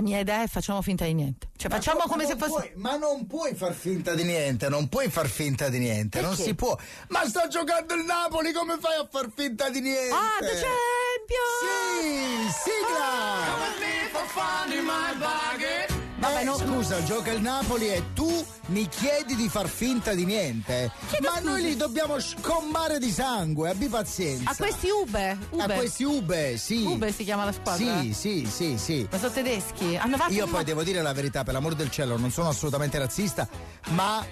mia idea è facciamo finta di niente. Cioè facciamo come se fosse. Ma non puoi far finta di niente, non Perché? non si può. Ma sta giocando il Napoli, come fai a far finta di niente? Ah, The Champions! Sì, sigla! Vabbè, no. Scusa, gioca il Napoli e tu mi chiedi di far finta di niente? Ma noi li dobbiamo scombare di sangue, abbi pazienza. A questi Ube. A questi Ube, sì. Ube si chiama la squadra? Sì. Ma sono tedeschi? Hanno fatto Io poi devo dire la verità, per l'amor del cielo, non sono assolutamente razzista, ma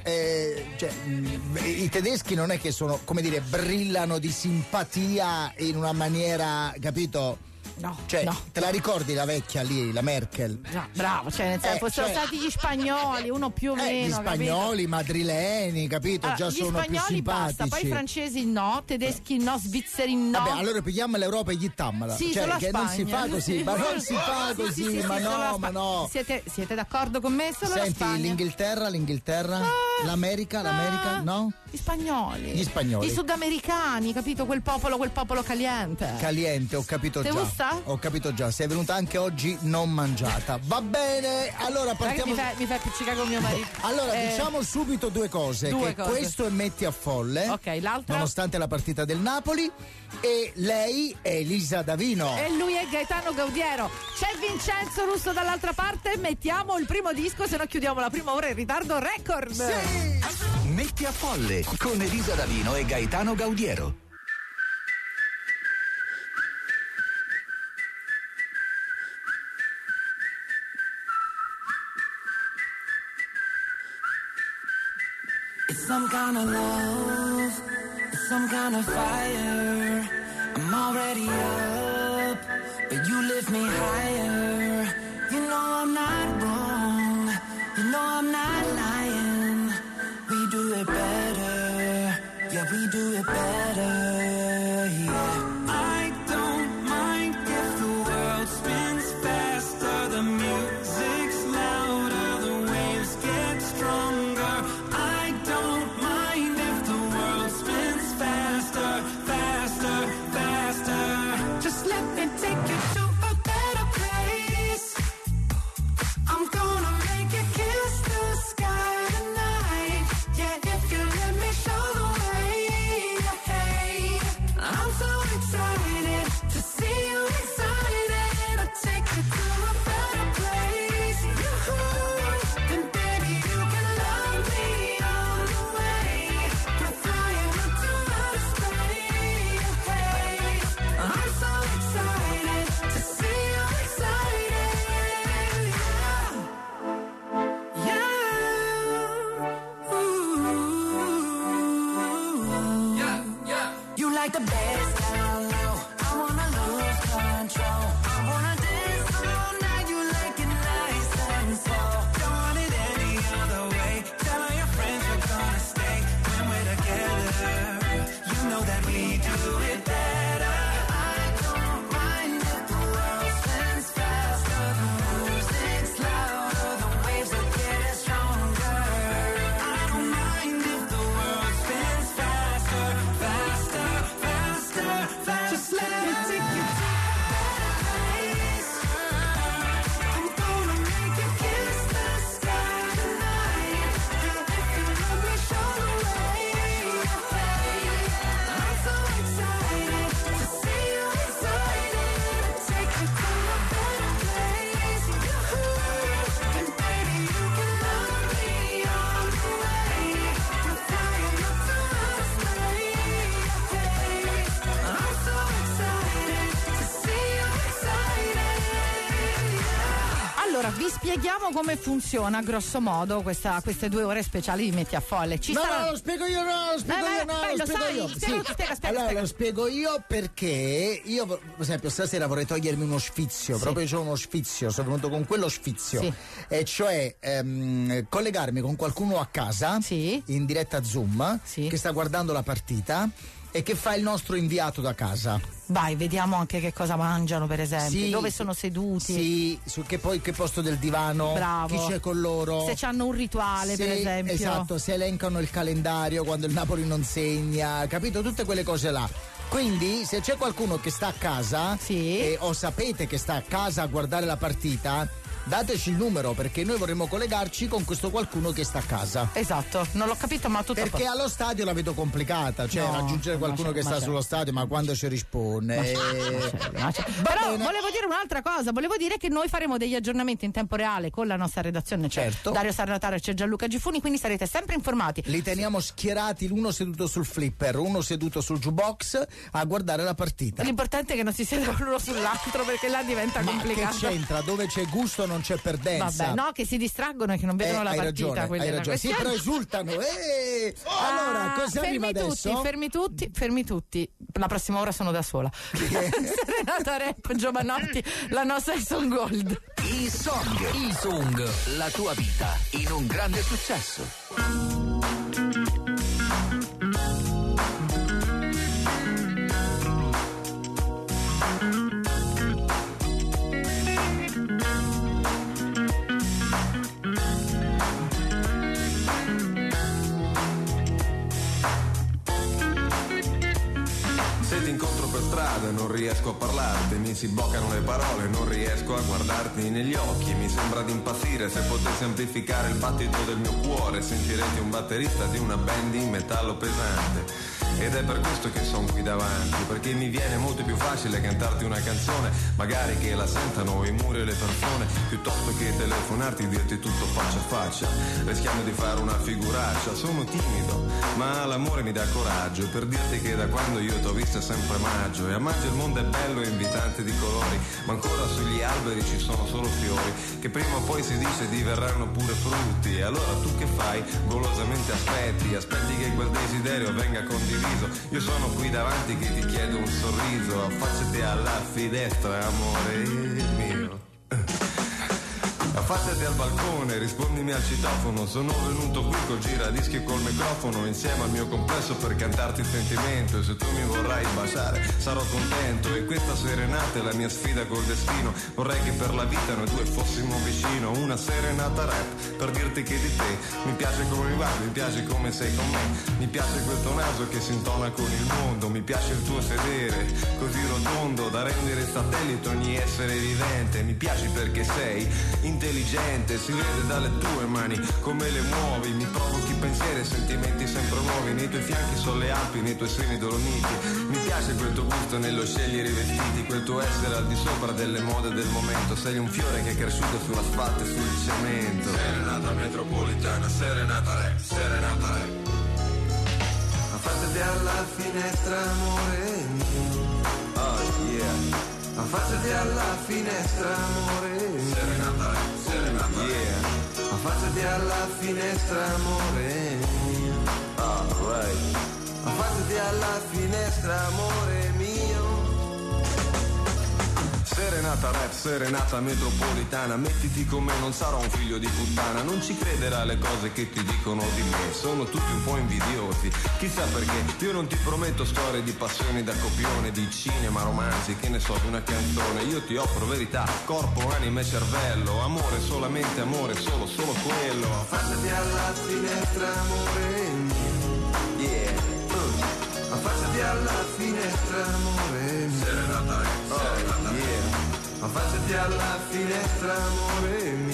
i tedeschi non è che sono, come dire, brillano di simpatia in una maniera, capito? No, cioè, no. te la ricordi la vecchia lì, la Merkel? Già, bravo, cioè nel senso sono stati gli spagnoli, uno più o meno. Gli spagnoli, madrileni, capito? Allora, già sono più simpatici. Basta, poi i francesi no, tedeschi no, svizzeri no. Vabbè, allora pigliamo l'Europa e gli tammala. Sì, cioè, che Spagna. non si fa così, ma non si fa così, sì, ma no. Siete d'accordo con me? Solo la Senti, Spagna? l'Inghilterra, l'America, no? Gli spagnoli. I sudamericani, capito? Quel popolo caliente. Caliente, ho capito Te già. gusta? Ho capito già, sei venuta anche oggi non mangiata. Va bene, allora partiamo. Mi fai appiccicare con mio marito. Allora, diciamo subito due cose. Questo è Metti a Folle. Ok, l'altra. Nonostante la partita del Napoli. E lei è Elisa Davino. E lui è Gaetano Gaudiero. C'è Vincenzo Russo dall'altra parte. Mettiamo il primo disco, se no chiudiamo la prima ora in ritardo record. Sì! Metti a Folle con Elisa Davino e Gaetano Gaudiero. It's some kind of love, it's some kind of fire. I'm already up, but you lift me higher. You know I'm not wrong, you know I'm not lying. We do it better, yeah, we do it better, yeah. I don't mind if the world spins faster, the music's louder, the waves get stronger. I don't mind if the world spins faster, faster, faster. Just let me take you to a better place. I'm gonna make you kiss the sky tonight. Yeah, if you let me show the way. Hey, I'm so excited to see you excited. I'll take you to a better place. And baby, you can love me all the way. We're flying up to outer space. Hey, I'm so excited to see you excited. Yeah. You like the bass down low. I wanna lose control. I wanna dance all night. You like it nice and slow. Don't want it any other way. Tell all your friends we're gonna stay when we're together. You know that we do it better. I don't mind if the world spins faster. The music's louder. The waves are getting stronger. I don't mind if the world spins faster, faster, faster, faster. Just let me take you to a better place. I'm gonna make you kiss the sky tonight. And if you let me show the way. I'm so excited to see you excited. Take you to a better place. And baby, you can love me all the way. We're flying up to outer space. I'm so excited to see you excited. Allora, vi spieghiamo come funziona grosso modo queste 2 ore speciali di Metti a Folle. Lo spiego io. Spiega. Allora, lo spiego io perché io, per esempio, stasera vorrei togliermi uno sfizio, proprio c'ho uno sfizio, sono venuto con quello sfizio, e cioè collegarmi con qualcuno a casa, in diretta Zoom, che sta guardando la partita e che fa il nostro inviato da casa. Vai, vediamo anche che cosa mangiano, per esempio. Sì, dove sono seduti. Sì, che posto del divano. Bravo. Chi c'è con loro. Se hanno un rituale, per esempio. Esatto, se elencano il calendario quando il Napoli non segna, capito? Tutte quelle cose là. Quindi, se c'è qualcuno che sta a casa, o sapete che sta a casa a guardare la partita, dateci il numero, perché noi vorremmo collegarci con questo qualcuno che sta a casa. Esatto, non l'ho capito, ma tutto perché allo stadio la vedo complicata, cioè raggiungere qualcuno che sta sullo stadio, ma quando ci risponde. Però volevo dire un'altra cosa, volevo dire che noi faremo degli aggiornamenti in tempo reale con la nostra redazione, certo. Dario Sarnataro e c'è Gianluca Gifuni, quindi sarete sempre informati. Li teniamo schierati, uno seduto sul flipper, uno seduto sul jukebox a guardare la partita. L'importante è che non si sieda l'uno sull'altro, perché là diventa complicato. Che c'entra? Dove c'è gusto non c'è perdenza. Vabbè, no, che si distraggono e che non vedono la partita. Hai ragione. Sì, però esultano. Allora, cosa arriva adesso? Fermi tutti. La prossima ora sono da sola. Serenata Rap, Giovanotti, la nostra Ison Gold. I-Song, la tua vita in un grande successo. Se ti incontro per strada e non riesco a parlarti, mi si bloccano le parole, non riesco a guardarti negli occhi, mi sembra di impazzire. Se potessi amplificare il battito del mio cuore, sentirete un batterista di una band in metallo pesante. Ed è per questo che sono qui davanti, perché mi viene molto più facile cantarti una canzone, magari che la sentano i muri e le persone, piuttosto che telefonarti e dirti tutto faccia a faccia, rischiando di fare una figuraccia. Sono timido, ma l'amore mi dà coraggio per dirti che da quando io t'ho vista è sempre maggio, e a maggio il mondo è bello e invitante di colori, ma ancora sugli alberi ci sono solo fiori, che prima o poi si dice diverranno pure frutti. E allora tu che fai? Golosamente aspetti che quel desiderio venga condiviso. Io sono qui davanti che ti chiedo un sorriso, affacciati alla finestra, amore mio. Affacciati al balcone, rispondimi al citofono. Sono venuto qui col giradischi e col microfono, insieme al mio complesso per cantarti il sentimento. E se tu mi vorrai baciare sarò contento. E questa serenata è la mia sfida col destino. Vorrei che per la vita noi due fossimo vicino. Una serenata rap per dirti che di te mi piace come va, mi piace come sei con me, mi piace quel tuo naso che si intona con il mondo, mi piace il tuo sedere così rotondo da rendere satellite ogni essere vivente. Mi piaci perché sei intelligente, si vede dalle tue mani come le muovi, mi provochi pensieri e sentimenti sempre nuovi, nei tuoi fianchi sono le Alpi, nei tuoi seni dolomiti. Mi piace quel tuo gusto nello scegliere i vestiti, quel tuo essere al di sopra delle mode del momento, sei un fiore che è cresciuto sull'asfalto e sul cemento. Serenata metropolitana, serenata rap, serenata rap. Affacciati alla finestra, amore mio. Oh yeah. Affacciati alla finestra, amore mio. Serenata, serenata, yeah. Affacciati alla finestra, amore mio. Alright. Affacciati alla finestra, amore mio. Serenata rap, serenata metropolitana, mettiti con me, non sarò un figlio di puttana, non ci crederà alle cose che ti dicono di me, sono tutti un po' invidiosi, chissà perché, io non ti prometto storie di passioni da copione, di cinema, romanzi, che ne so, di una canzone, io ti offro verità, corpo, anima e cervello, amore, solamente amore, solo quello. Affacciati alla finestra, amore mio, yeah. Affacciati alla finestra, amore mio. Serenata rap, serenata yeah. Affacciati alla finestra, amore mio.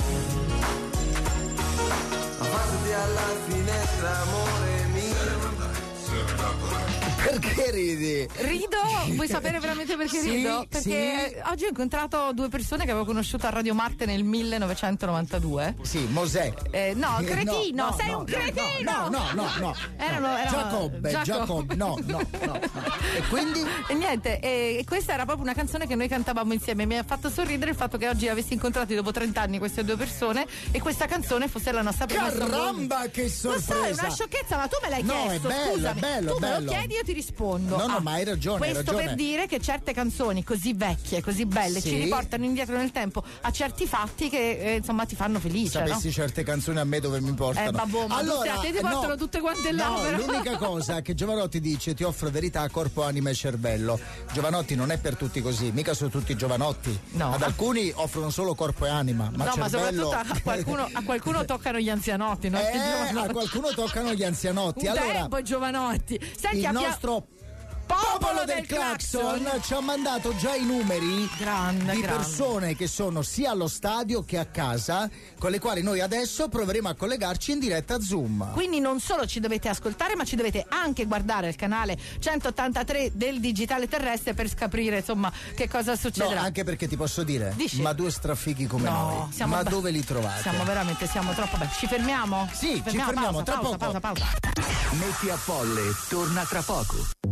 Affacciati alla finestra, amore mio. Serenata rap, serenata rap. Perché ridi? Rido, vuoi sapere veramente perché sì, rido? Perché oggi ho incontrato due persone che avevo conosciuto a Radio Marte nel 1992. Sì, Mosè. No, cretino, sei un cretino! No. Erano Giacobbe, no. E quindi? E niente, e questa era proprio una canzone che noi cantavamo insieme. Mi ha fatto sorridere il fatto che oggi avessi incontrati dopo 30 anni queste due persone e questa canzone fosse la nostra prima. Caramba, che sorpresa! Lo so, è una sciocchezza, ma tu me l'hai chiesto, è bello, scusami. è bello, tu me bello. lo chiedi, io ti rispondo. No, ma hai ragione. Questo per dire che certe canzoni così vecchie, così belle, ci riportano indietro nel tempo a certi fatti che insomma ti fanno felice. Sapessi certe canzoni a me dove mi portano. Babbo, ma allora, a te ti portano tutte quante là. No, però. l'unica cosa che Giovanotti dice: ti offro verità, corpo, anima e cervello. Giovanotti non è per tutti così, mica sono tutti Giovanotti. No. Ad alcuni offrono solo corpo e anima. Ma cervello... ma soprattutto a qualcuno toccano gli anzianotti, a qualcuno toccano gli anzianotti. Un allora, tempo Giovanotti. Senti, il nostro Popolo del Clacson ci ha mandato già i numeri di persone che sono sia allo stadio che a casa, con le quali noi adesso proveremo a collegarci in diretta Zoom. Quindi non solo ci dovete ascoltare, ma ci dovete anche guardare il canale 183 del Digitale Terrestre per scoprire insomma che cosa succederà. No, anche perché ti posso dire, ma due strafighi come noi, ma dove li trovate? Siamo troppo belli. Ci fermiamo? Sì, ci fermiamo tra poco. Pausa. Metti a Folle torna tra poco.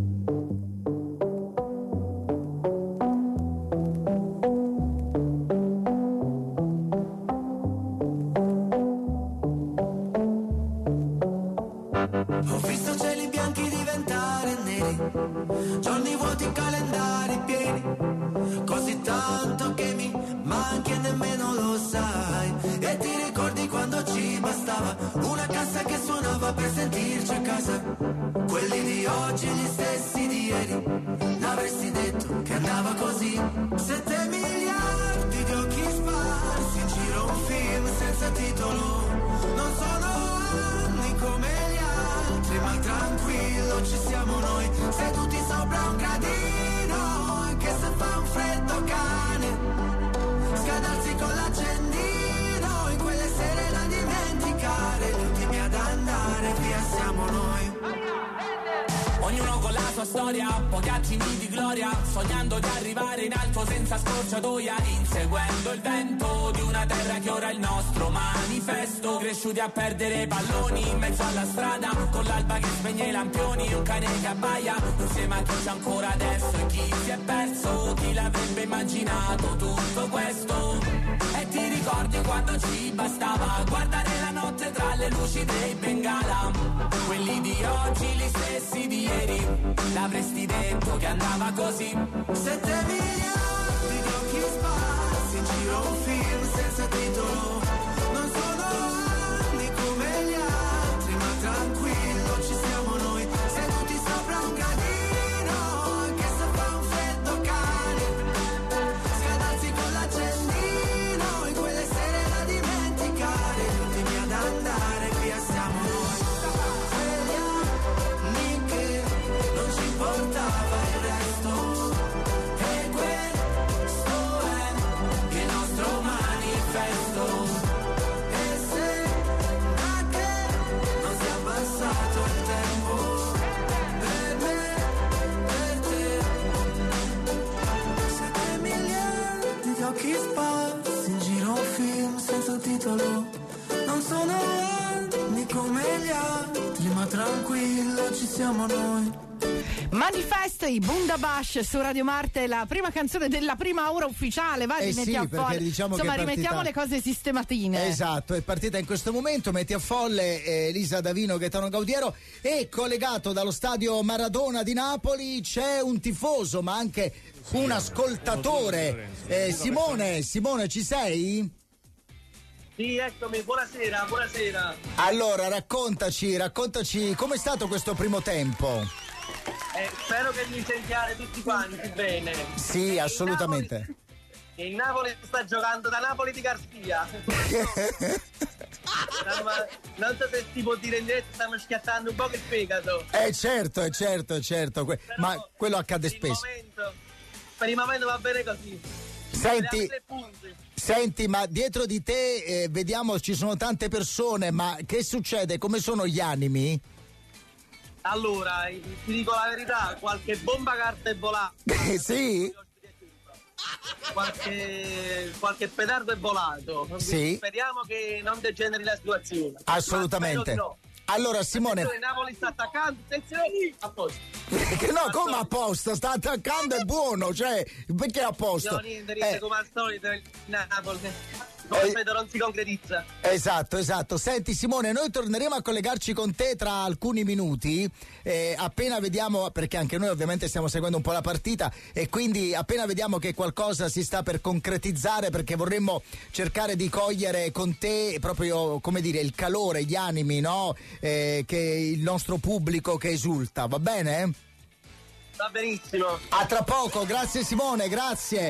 Ho visto cieli bianchi diventare neri, giorni vuoti, calendari pieni, così tanto che mi manchi e nemmeno lo sai. E ti ricordi quando ci bastava una cassa che suonava per sentirci a casa? Quelli di oggi, gli stessi di ieri, l'avresti detto che andava così. 7 miliardi di occhi sparsi in giro, un film senza titolo. Non sono anni come gli altri, ma tranquillo ci siamo noi, seduti sopra un gradino, anche se fa un freddo cane, scaldarsi con l'accendino, in quelle sere da dimenticare, gli ultimi ad andare via siamo noi. Ognuno con la sua storia, pochi attimi di gloria, sognando di arrivare in alto senza scorciatoia, inseguendo il vento di una terra che ora è il nostro manifesto. Cresciuti a perdere palloni in mezzo alla strada, con l'alba che spegne i lampioni, un cane che abbaia, insieme a chi c'è ancora adesso e chi si è perso. Chi l'avrebbe immaginato tutto questo? E ti ricordi quando ci bastava guardare la notte tra le luci dei Bengala? Quelli di oggi, gli stessi di ieri, l'avresti detto che andava così. 7 miliardi di occhi sparsi in giro, un film senza titolo. Non sono anni come gli altri, ma tranquillo ci siamo noi, seduti sopra un gradino, anche se fa un freddo cane, scaldarsi con l'accendino, in quelle sere da dimenticare, gli ultimi ad andare via siamo noi. Non ci importava il resto, e questo è il nostro manifesto. E sembra che non sia passato il tempo, per me, per te. 7 miliardi di occhi sparsi in giro, un film senza titolo. Non sono anni come gli altri, ma tranquillo ci siamo noi. Manifesto, i Bundabash su Radio Marte, la prima canzone della prima ora ufficiale. Vai, sì, perché diciamo insomma, che rimettiamo le cose sistematine. Esatto, è partita in questo momento. Metti a Folle, Elisa Davino, Gaetano Gaudiero, e collegato dallo stadio Maradona di Napoli c'è un tifoso ma anche un ascoltatore. Simone, ci sei? Sì, eccomi, buonasera. Allora, raccontaci com'è stato questo primo tempo. Spero che mi sentiate tutti quanti bene. Sì, assolutamente. Il Napoli sta giocando da Napoli di Garzia. Non so se si può dire in diretta, stiamo schiattando un po' il fegato. Certo. Ma quello accade spesso. Per il momento va bene così. Senti, ma dietro di te vediamo ci sono tante persone, ma che succede? Come sono gli animi? Allora, ti dico la verità, qualche bomba carta è volata. Sì? Qualche petardo è volato. Sì. Speriamo che non degeneri la situazione. Assolutamente. No. Allora, Simone. Napoli sta attaccando, attenzione, a posto. Che no, come a posto? Sta attaccando, è buono, cioè, perché a posto? No, niente, come al solito, il Napoli. Non si concretizza. Esatto. Senti Simone, noi torneremo a collegarci con te tra alcuni minuti, appena vediamo, perché anche noi ovviamente stiamo seguendo un po' la partita, e quindi appena vediamo che qualcosa si sta per concretizzare, perché vorremmo cercare di cogliere con te proprio, come dire, il calore, gli animi, no? Che il nostro pubblico che esulta, va bene? Va benissimo. A tra poco, grazie Simone, grazie.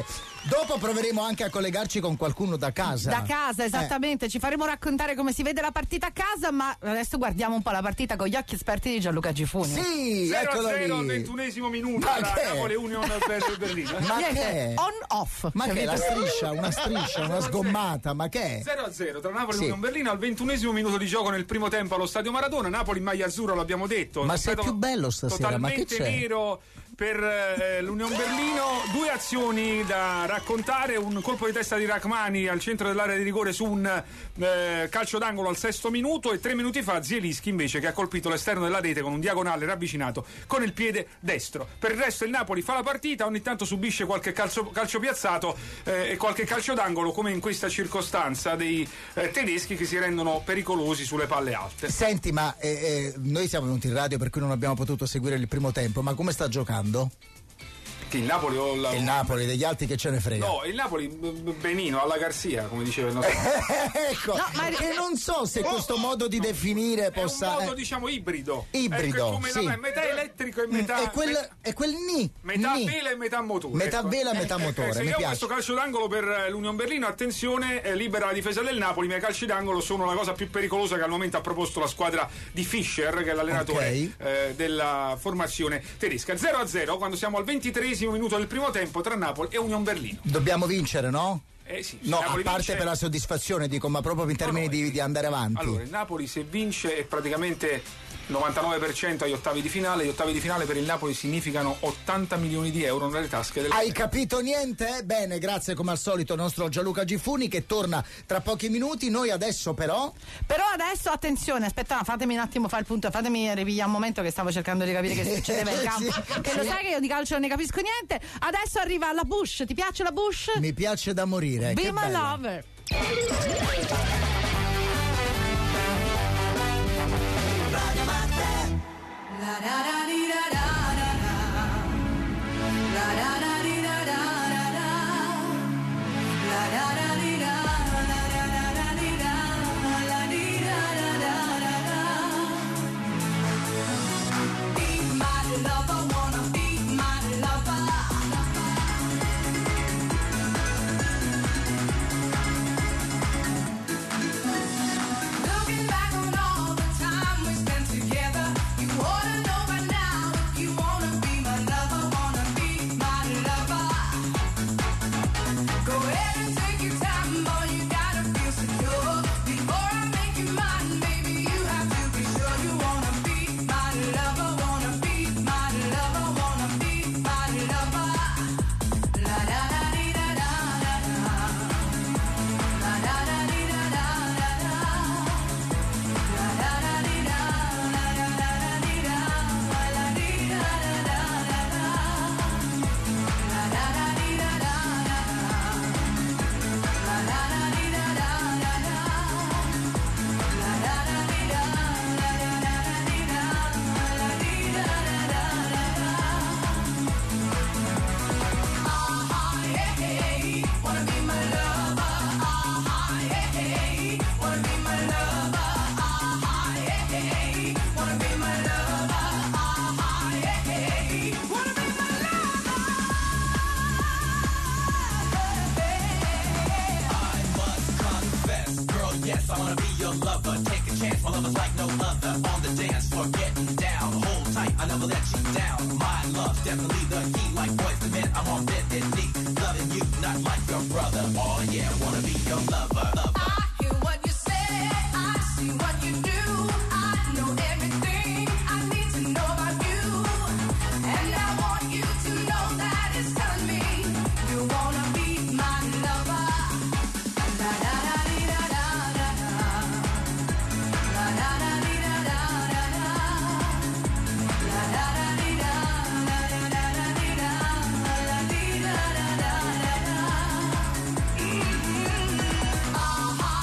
Dopo proveremo anche a collegarci con qualcuno da casa. Da casa, esattamente. Ci faremo raccontare come si vede la partita a casa, ma adesso guardiamo un po' la partita con gli occhi esperti di Gianluca Gifuni. Sì, 0-0 eccolo lì. al 21esimo minuto Ma tra che? Napoli Union verso Berlino. Ma che è? On-off. Ma che è la striscia, una sgommata, ma che è? 0-0 tra Napoli e Sì. Union Berlino al 21esimo minuto di gioco nel primo tempo allo Stadio Maradona. Napoli in maglia azzurra, l'abbiamo detto. Ma sei più bello stasera, ma che totalmente c'è? nero per l'Union Berlino. Due azioni da raccontare: un colpo di testa di Rachmani al centro dell'area di rigore su un calcio d'angolo al 6° minuto, e 3 minuti fa Zielinski invece che ha colpito l'esterno della rete con un diagonale ravvicinato con il piede destro. Per il resto il Napoli fa la partita, ogni tanto subisce qualche calcio piazzato e qualche calcio d'angolo, come in questa circostanza dei tedeschi che si rendono pericolosi sulle palle alte. Senti, ma noi siamo venuti in radio per cui non abbiamo potuto seguire il primo tempo, ma come sta giocando? Che il Napoli o Il Napoli, degli altri che ce ne frega. No, il Napoli benino, alla Garcia, come diceva il nostro. Ecco, e non so se questo modo di definire possa. È un modo, diciamo, ibrido. Ibrido, come sì. metà elettrico e metà. È quel ni. Metà ni. vela e metà motore. Metà ecco. vela e metà motore, mi Seguiamo piace. questo calcio d'angolo per l'Union Berlino. Attenzione, libera la difesa del Napoli, ma i calci d'angolo sono la cosa più pericolosa che al momento ha proposto la squadra di Fischer, che è l'allenatore della formazione tedesca. 0-0 quando siamo al 23esimo minuto del primo tempo tra Napoli e Union Berlino. Dobbiamo vincere, no? Sì, No, a Napoli parte vince... per la soddisfazione, dico, ma proprio in termini di andare avanti. Allora, il Napoli se vince è praticamente 99% agli ottavi di finale. Gli ottavi di finale per il Napoli significano 80 milioni di euro nelle tasche del. Hai capito niente? Bene, grazie come al solito al nostro Gianluca Gifuni che torna tra pochi minuti. Noi adesso però adesso attenzione, aspetta, fatemi un attimo fare il punto, fatemi ripigliare un momento che stavo cercando di capire che succedeva in campo. Sì. Che lo sai che io di calcio non ne capisco niente. Adesso arriva la Bush, ti piace la Bush? mi piace da morire. Be che my bella. lover. Looking back on all the time we spent together, you ought to know by now if you wanna be my lover, wanna be my lover. Go ahead and take your time, boy, you gotta feel secure. Before I make you mine, baby, you have to be sure you wanna be my lover, wanna be my lover, wanna be my lover. La da da dee da da da da. La da da dee da da da da. La da da dee da la da da da dee da la dee da da da da da. La da da dee da da da da. La da da dee da da da da. La da da dee da la da da da dee da la dee da da da da da. Yeah, hey, wanna be my lover. Yeah, hey, wanna be my lover. Yeah, hey, wanna be my lover. Yeah, hey, wanna be my lover. Confess, girl, yes, I wanna be your lover. Take a chance, my lover's like no other. On the dance floor, getting down. Hold tight, I never let you down. My love's definitely the key. Like boys to men, I'm on bended knee. Loving you, not like your brother. Oh yeah, wanna be your lover. I hear what you say, I see what you do. I know everything I need to know about you. And I want you to know that it's telling me you wanna be my lover. La da da dee da da da da. La da da dee da da da da. La da da dee da la da da da dee da la dee da da da da da.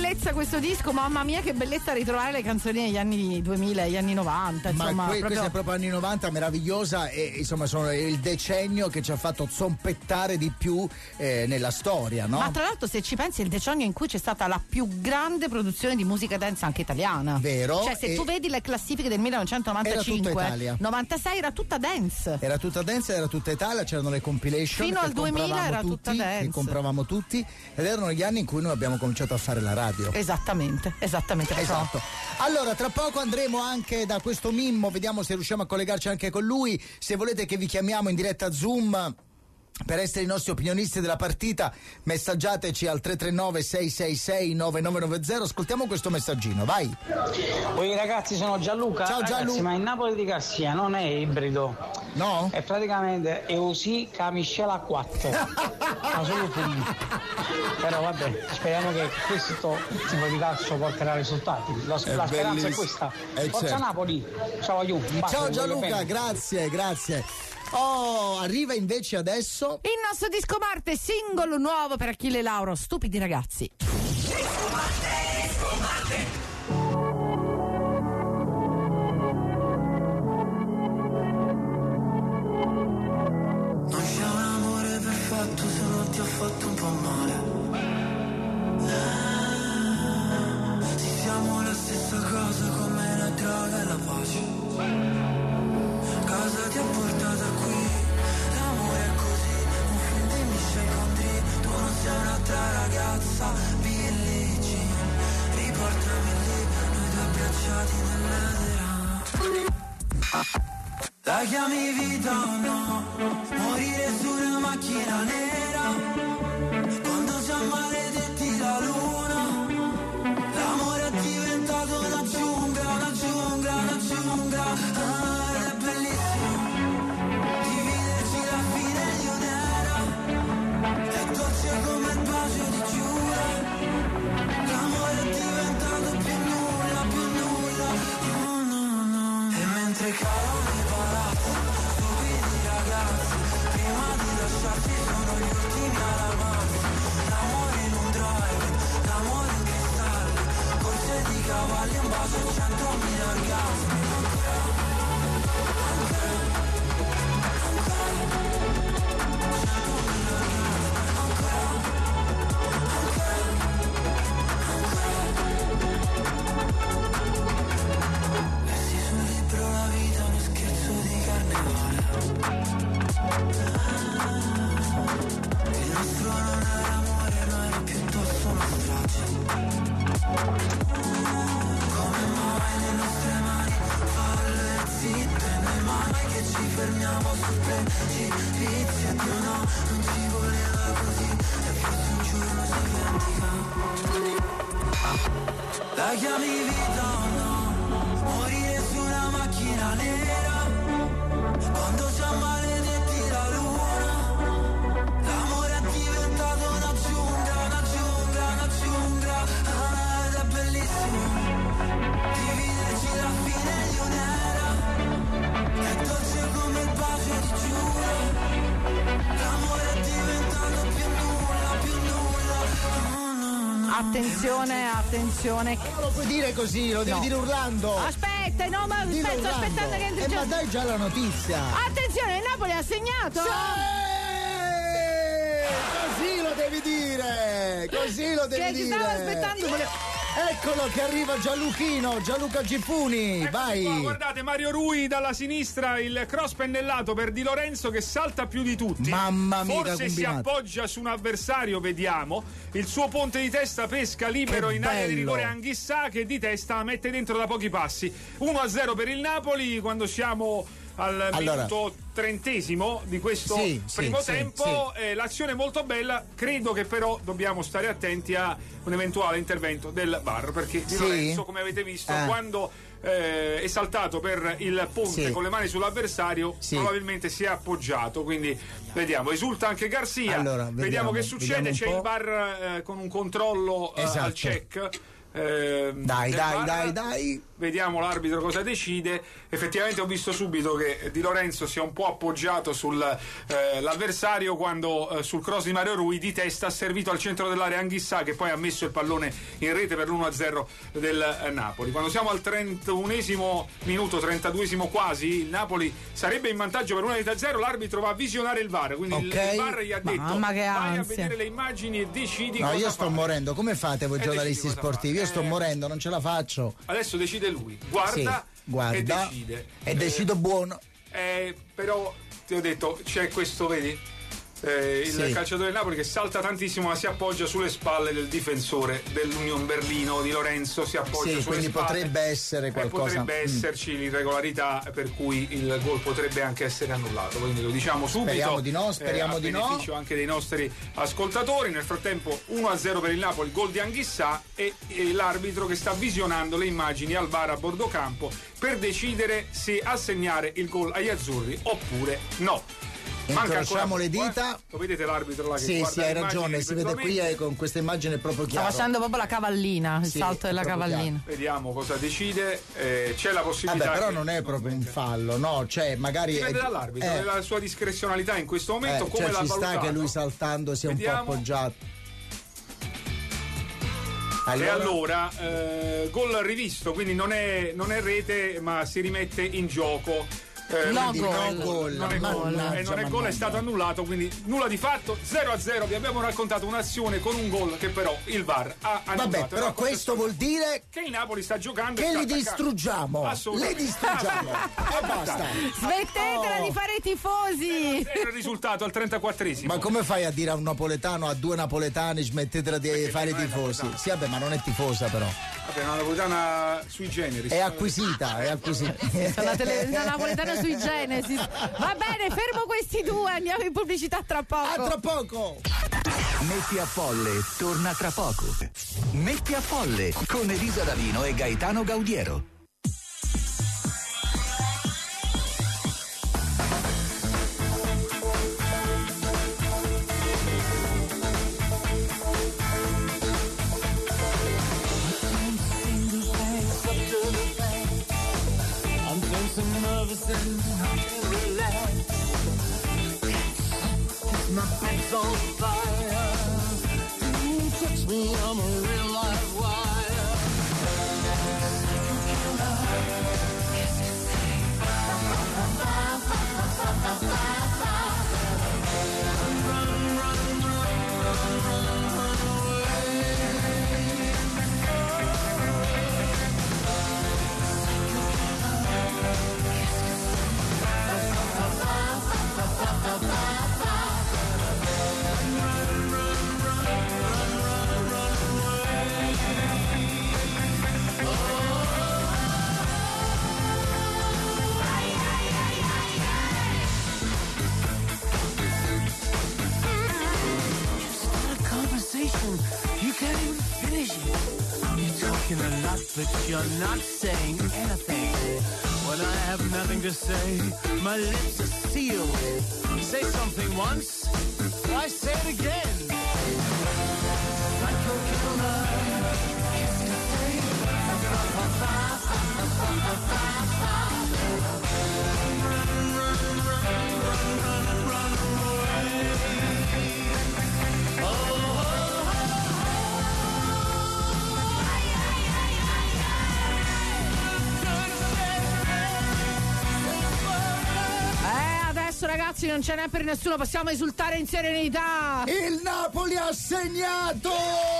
bellezza questo disco, mamma mia che bellezza ritrovare le canzoni degli anni 2000, gli anni 90, insomma. Ma questa è proprio anni 90, meravigliosa, e insomma sono il decennio che ci ha fatto zompettare di più nella storia, no? Ma tra l'altro, se ci pensi, è il decennio in cui c'è stata la più grande produzione di musica dance anche italiana. Vero? Cioè, se tu vedi le classifiche del 1995, 96 era tutta dance. Era tutta dance, era tutta Italia, c'erano le compilation. Fino al 2000 era tutta dance. Che compravamo tutti, ed erano gli anni in cui noi abbiamo cominciato a fare la radio. Esattamente. Esatto. Allora, tra poco andremo anche da questo Mimmo, vediamo se riusciamo a collegarci anche con lui. Se volete che vi chiamiamo in diretta Zoom per essere i nostri opinionisti della partita, messaggiateci al 339 666 9990. Ascoltiamo questo messaggino, vai. Oi ragazzi, sono Gianluca. Ciao Gianluca. Ragazzi, ma il Napoli di Garcia non è ibrido. No? È praticamente Eusi Camiscela 4. Ma solo pulito. Però vabbè, speriamo che questo tipo di calcio porterà risultati. La speranza è questa. Forza certo. Napoli. Ciao Aiù. Ciao Gianluca, grazie. Oh, arriva invece adesso il nostro disco Marte, singolo nuovo per Achille Lauro, Stupidi ragazzi. Disco Marte. Non c'è un amore perfetto se non ti ho fatto un po' male. Sì, siamo la stessa cosa come la droga e la pace. Cosa ti ha portato qui? L'amore è così, un film di Michel Gondry. Tu non sei un'altra ragazza, Billie Jean. Riportami lì, noi due abbracciati nell'edera. La chiami vita o no? Morire su una macchina nera, quando ci ha maledetti la luna. L'amore è diventato una giungla. Ed è bellissimo dividerci la fine di un'era. È dolce come il bacio di Giura. L'amore è diventato più nulla. Oh no. E mentre calano i palazzi, stupidi ragazzi, prima di lasciarsi sono gli ultimi alla mazza. L'amore in un drive, l'amore in cristalli, corse di cavalli, un bacio, 100.000 orgasmi. Lessi sul libro La vita, uno scherzo di carnevale. Il nostro non era amore, ma era piuttosto una strage. Come mai le nostre mani falle zitte, noi mai che ci fermiamo sul precipizio. Dio no, non ci voleva così, e forse un giorno si vendica. La chiami vita o no? Morire su una macchina nera, quando ci ha maledetti la luna. L'amore è diventato una giungla. Ed è bellissimo dividerci la fine di un'era. È dolce come il bacio di Giura. L'amore è diventato più nulla. Oh no. Attenzione. Non lo puoi dire così, lo devi dire urlando. Aspetta, no, ma sto aspettando che entri. Ma dai già la notizia. Attenzione, il Napoli ha segnato. Così lo devi dire. Che ti stavo aspettando. Eccolo che arriva Gianluca Gifuni, vai. Qua, guardate, Mario Rui dalla sinistra, il cross pennellato per Di Lorenzo che salta più di tutti. Mamma mia, forse si appoggia su un avversario, vediamo. Il suo ponte di testa pesca libero in area di rigore Anghissà, che di testa la mette dentro da pochi passi. 1-0 per il Napoli quando siamo al minuto 30° di questo primo tempo. L'azione è molto bella, credo che però dobbiamo stare attenti a un eventuale intervento del VAR, perché Di Lorenzo, come avete visto, quando è saltato per il ponte con le mani sull'avversario, probabilmente si è appoggiato, quindi vediamo, esulta anche Garcia. Allora, vediamo che succede. C'è il VAR con un controllo al check. Dai. Vediamo l'arbitro cosa decide. Effettivamente ho visto subito che Di Lorenzo si è un po' appoggiato sull'avversario quando sul cross di Mario Rui di testa ha servito al centro dell'area Anghissà, che poi ha messo il pallone in rete per l'1-0 del Napoli. Quando siamo al 31esimo minuto, 32esimo quasi, il Napoli sarebbe in vantaggio per 1-0. L'arbitro va a visionare il VAR, quindi il VAR gli ha detto vai a vedere le immagini e decidi cosa io sto fare. morendo. Come fate voi giornalisti sportivi? Io sto morendo, non ce la faccio. Adesso decide lui, guarda e decide. E decido buono. Però ti ho detto, c'è questo, vedi? Il calciatore del Napoli che salta tantissimo, ma si appoggia sulle spalle del difensore dell'Union Berlino. Di Lorenzo si appoggia sulle quindi spalle. Potrebbe essere qualcosa. Potrebbe esserci l'irregolarità per cui il gol potrebbe anche essere annullato. Quindi lo diciamo subito. Speriamo di no. Beneficio anche dei nostri ascoltatori. Nel frattempo 1-0 per il Napoli, gol di Anghissà e l'arbitro che sta visionando le immagini al VAR a bordo campo per decidere se assegnare il gol agli azzurri oppure no. Incrociamo le dita. Lo vedete l'arbitro là che sì, guarda hai ragione, si vede qui con questa immagine proprio chiaro. Sta facendo proprio la cavallina, il salto della cavallina. Vediamo cosa decide. C'è la possibilità. Però non è proprio un fallo, no? Cioè, magari dipende dall'arbitro, della sua discrezionalità in questo momento, come l'ha ci valutato. sta che lui saltando sia un po' appoggiato. Allora, gol rivisto, quindi non è rete, ma si rimette in gioco. Non è gol, è stato annullato, quindi nulla di fatto. 0-0. Vi abbiamo raccontato un'azione con un gol che però il VAR ha annullato. Vabbè, però questo vuol dire che il Napoli sta giocando che li distruggiamo. Le distruggiamo e basta. Smettetela di fare i tifosi. È il risultato al 34esimo. Ma come fai a dire a un napoletano, a due napoletani, smettetela di fare i tifosi? Sì, vabbè, ma non è tifosa però. Vabbè, una napoletana sui generis. È acquisita. Sono una napoletana sui Genesis. Va bene, fermo questi due, andiamo in pubblicità tra poco. A tra poco. Metti a Folle torna tra poco. Metti a Folle con Elisa D'Alino e Gaetano Gaudiero. Nervous and I can't relax. My head's on fire. Touch me, I'm a real live wire. You can't even finish it. You're talking a lot, but you're not saying anything. When I have nothing to say, my lips are sealed. Say something once, why say it again? Psycho killer. Run away. Adesso ragazzi non ce n'è per nessuno, possiamo esultare in serenità. Il Napoli ha segnato!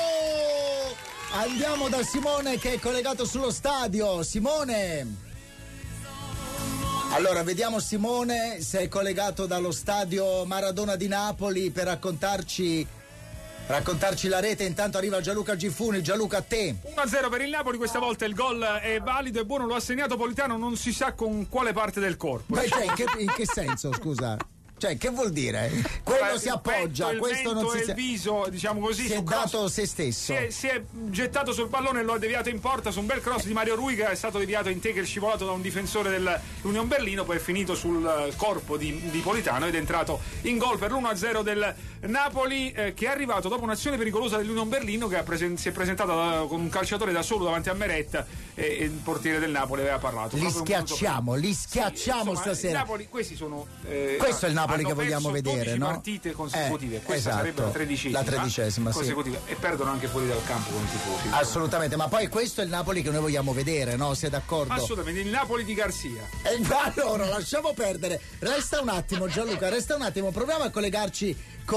Andiamo da Simone che è collegato sullo stadio. Simone! Allora, vediamo Simone se è collegato dallo stadio Maradona di Napoli per raccontarci la rete. Intanto arriva Gianluca Gifuni. Gianluca, a te. 1-0 per il Napoli, questa volta il gol è valido e buono, lo ha segnato Politano, non si sa con quale parte del corpo. Beh, cioè, in che senso, scusa? Cioè, che vuol dire? Quello si appoggia, questo non si... il viso, diciamo così, si è dato se stesso. Si è gettato sul pallone e lo ha deviato in porta su un bel cross di Mario Rui, che è stato deviato in tackle scivolato da un difensore dell'Union Berlino, poi è finito sul corpo di Politano ed è entrato in gol per l'1-0 del Napoli, che è arrivato dopo un'azione pericolosa dell'Union Berlino, che si è presentata con un calciatore da solo davanti a Meret, e il portiere del Napoli aveva parlato. Li schiacciamo stasera. Napoli, questi sono questo è il Napoli che vogliamo vedere, no? Partite consecutive, questa esatto, sarebbe la 13ª consecutiva, sì. E perdono anche fuori dal campo con i tifosi. Assolutamente, ma poi questo è il Napoli che noi vogliamo vedere, no? Sei d'accordo? Assolutamente, il Napoli di Garzia. Allora, lasciamo perdere. Resta un attimo, Gianluca, proviamo a collegarci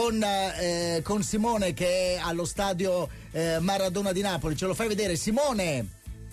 con Simone, che è allo stadio Maradona di Napoli. Ce lo fai vedere, Simone?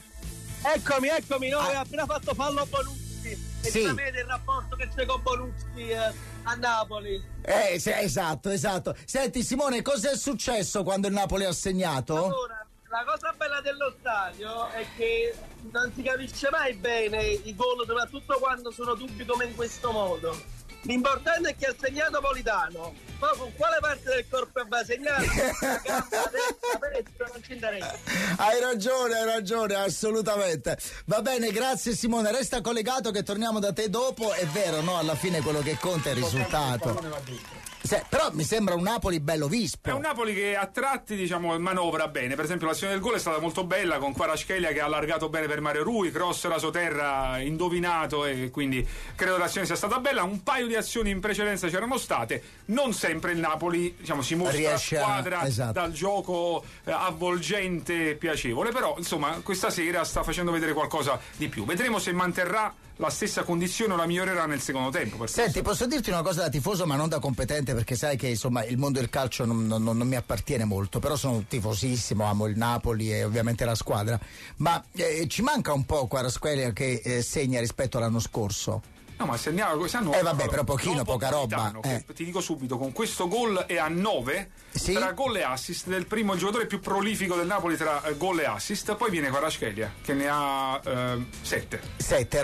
Eccomi, no, aveva appena fatto fallo a Bonucci. E sì. sapete il rapporto che c'è con Bonucci a Napoli. Sì, esatto. Senti, Simone, cosa è successo quando il Napoli ha segnato? Allora, la cosa bella dello stadio è che non si capisce mai bene i gol, soprattutto quando sono dubbi come in questo modo. L'importante è che ha segnato Politano. Poi con quale parte del corpo va segnato? La gamba, destra, non ci interessa. Hai ragione, assolutamente. Va bene, grazie Simone, resta collegato che torniamo da te dopo. È vero, no? Alla fine quello che conta è il risultato. Però mi sembra un Napoli bello vispo. È un Napoli che a tratti, diciamo, manovra bene. Per esempio l'azione del gol è stata molto bella, con Kvaratskhelia che ha allargato bene per Mario Rui, cross rasoterra indovinato, e quindi credo l'azione sia stata bella. Un paio di azioni in precedenza c'erano state. Non sempre il Napoli, diciamo, si mostra riesce squadra esatto. dal gioco avvolgente e piacevole, però insomma questa sera sta facendo vedere qualcosa di più. Vedremo se manterrà la stessa condizione o la migliorerà nel secondo tempo. Senti, posso dirti una cosa da tifoso ma non da competente, perché sai che insomma il mondo del calcio non mi appartiene molto, però sono tifosissimo, amo il Napoli e ovviamente la squadra, ma ci manca un po' Kvaratskhelia che segna rispetto all'anno scorso. No, ma segniamo quest'anno. Vabbè, però pochino, poca roba. Ti dico subito, con questo gol è a 9 tra gol e assist del primo giocatore più prolifico del Napoli tra gol e assist. Poi viene Kvaratskhelia che ne ha 7. 7,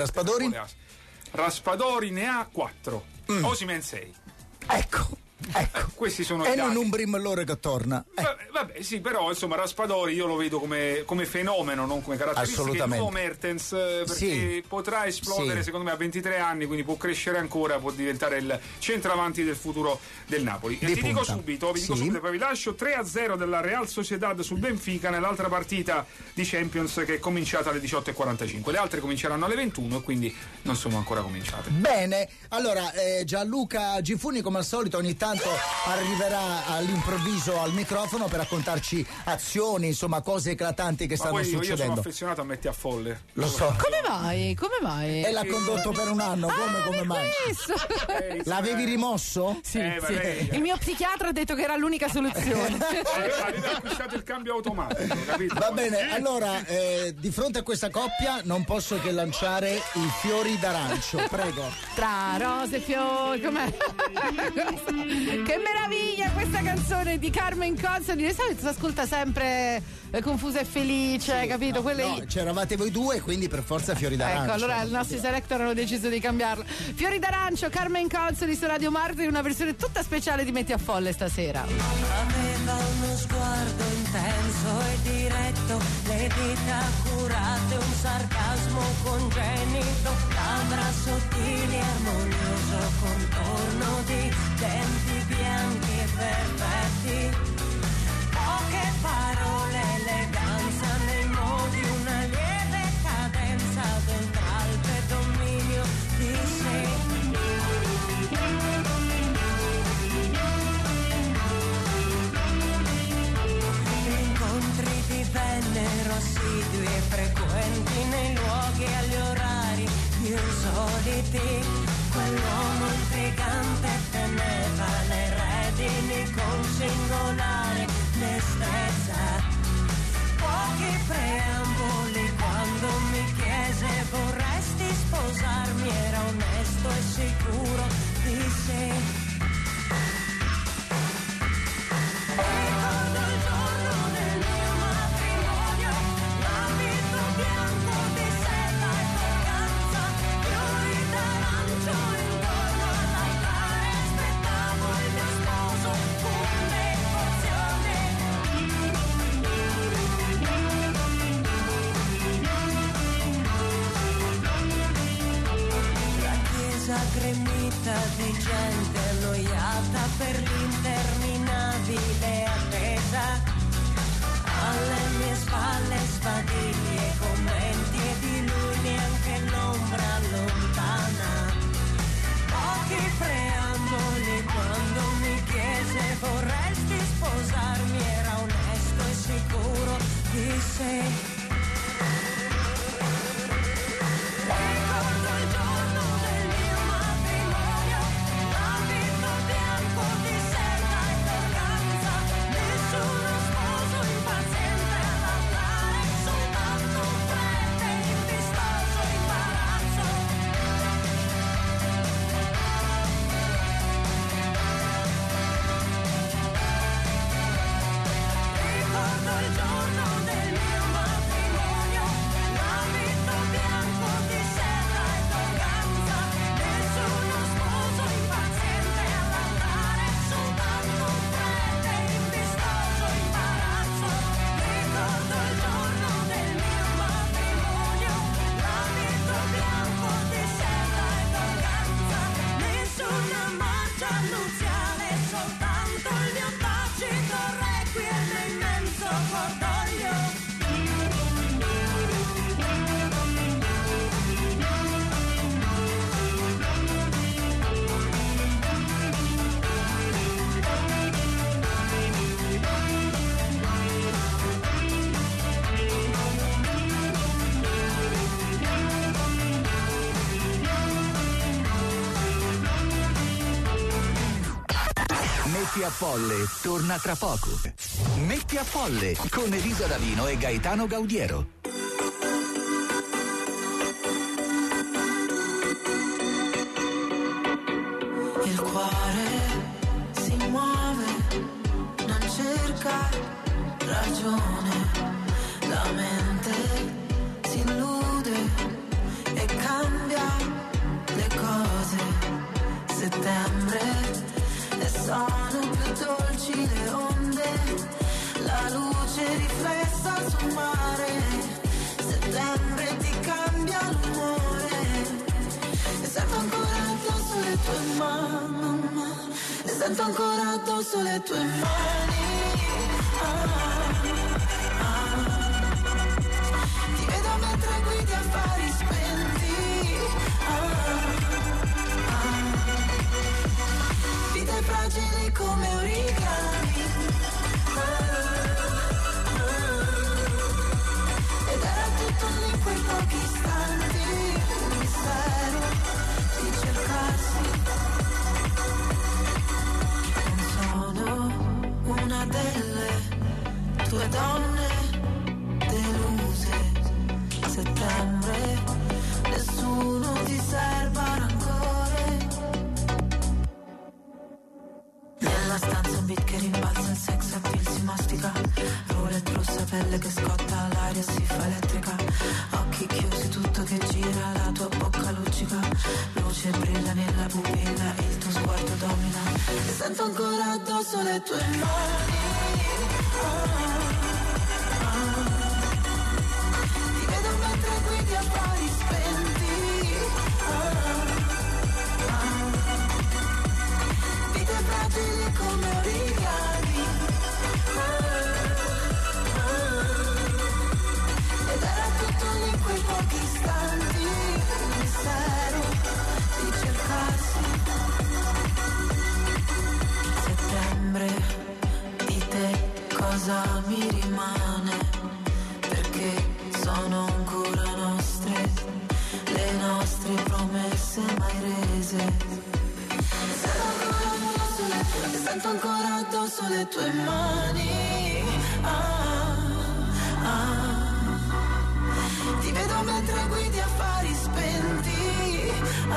Raspadori ne ha 4. Osimhen 6. Ecco. Questi sono e i non un Brim che torna. Vabbè, sì, però insomma Raspadori io lo vedo come fenomeno, non come caratteristica. Assolutamente. Il Mertens, perché potrà esplodere secondo me a 23 anni, quindi può crescere ancora, può diventare il centravanti del futuro del Napoli. E ti dico subito, poi vi lascio 3-0 della Real Sociedad sul Benfica nell'altra partita di Champions, che è cominciata alle 18:45. Le altre cominceranno alle 21 e quindi non sono ancora cominciate. Bene, allora Gianluca Gifuni come al solito ogni tanto arriverà all'improvviso al microfono per raccontarci azioni, insomma cose eclatanti che stanno succedendo. Io sono affezionato a Metti a Folle. Lo so. Come mai? E l'ha condotto per un anno, come mai? L'avevi rimosso? Sì. Il mio psichiatra ha detto che era l'unica soluzione. Aveva acquistato il cambio automatico, capito? Va bene, allora di fronte a questa coppia non posso che lanciare i fiori d'arancio, prego. Tra rose e fiori, com'è? Che meraviglia questa canzone di Carmen Consoli. Di solito si ascolta sempre Confusa e Felice, capito? No, c'eravate voi due, quindi per forza fiori d'arancio. Ecco, allora i nostri selector hanno deciso di cambiarlo. Fiori d'arancio, Carmen Consoli su Radio Marte, in una versione tutta speciale di Metti a Folle stasera. Aveva uno sguardo intenso e diretto, le dita curate, un sarcasmo congenito, labbra sottili, armonioso contorno di denti bianchi e perfetti, poche parole, eleganza nei modi, una lieve cadenza d'oltralpe, dominio di sé. Incontri divennero assidui e frequenti nei luoghi e agli orari più insoliti. Quell'uomo intrigante teneva le redini con singolare destrezza. Pochi preamboli quando mi chiese vorresti sposarmi, era onesto e sicuro di sé. Ricordo il giorno del mio matrimonio, l'abito bianco di seta e fragranza, lui darà gremita di gente annoiata per l'interminabile attesa. Alle mie spalle sbadigli e commenti e di lui neanche l'ombra lontana. Pochi preamboli quando mi chiese vorresti sposarmi, era onesto e sicuro di sé. Ricordo il giorno del mio matrimonio, l'abito bianco di seta e d'organza, nessuno sposo impaziente a parlare, soltanto un prete in vistoso imbarazzo. Ricordo il giorno del mio matrimonio, l'abito bianco di seta e d'organza, nessuno sposo impaziente a parlare, soltanto un prete in vistoso imbarazzo. Ricordo il giorno del mio matrimonio, l'abito bianco di seta e d'organza, nessuna marcia nuziale, soltanto il mio tacito requiem e immenso cordoglio. Metti a Folle torna tra poco. Metti a Folle con Elisa D'Avino e Gaetano Gaudiero. Il cuore si muove, non cerca ragione, la mente si illude e cambia le cose. Settembre e sono più dolci le onde, la luce riflessa sul mare. Settembre ti cambia l'umore e sento ancora addosso le tue mani, e sento ancora addosso le tue mani. Ti vedo mentre guidi affari spenti. Vite fragili come origami. Ed era tutto lì in quei pochi istanti, un mistero di cercarsi. Non sono una delle tue donne deluse. Settembre, nessuno ti serba rancore. Nella stanza un beat che rimbalza, il sex appeal si mastica, roulette rossa, pelle che scotta, l'aria si fa elettrica, occhi chiusi, tutto che gira, la tua bocca luccica, luce brilla nella pupilla, il tuo sguardo domina, e sento ancora addosso le tue mani. Ti vedo mentre guidi affari spenti. Vite fragili come origami. Ed era tutto lì in quei pochi istanti, un mistero di cercarsi. Settembre, di te cosa mi rimane? Perché sono ancora nostre, le nostre promesse mai rese. Sento ancora addosso le tue mani. Ti vedo mentre guidi affari spenti.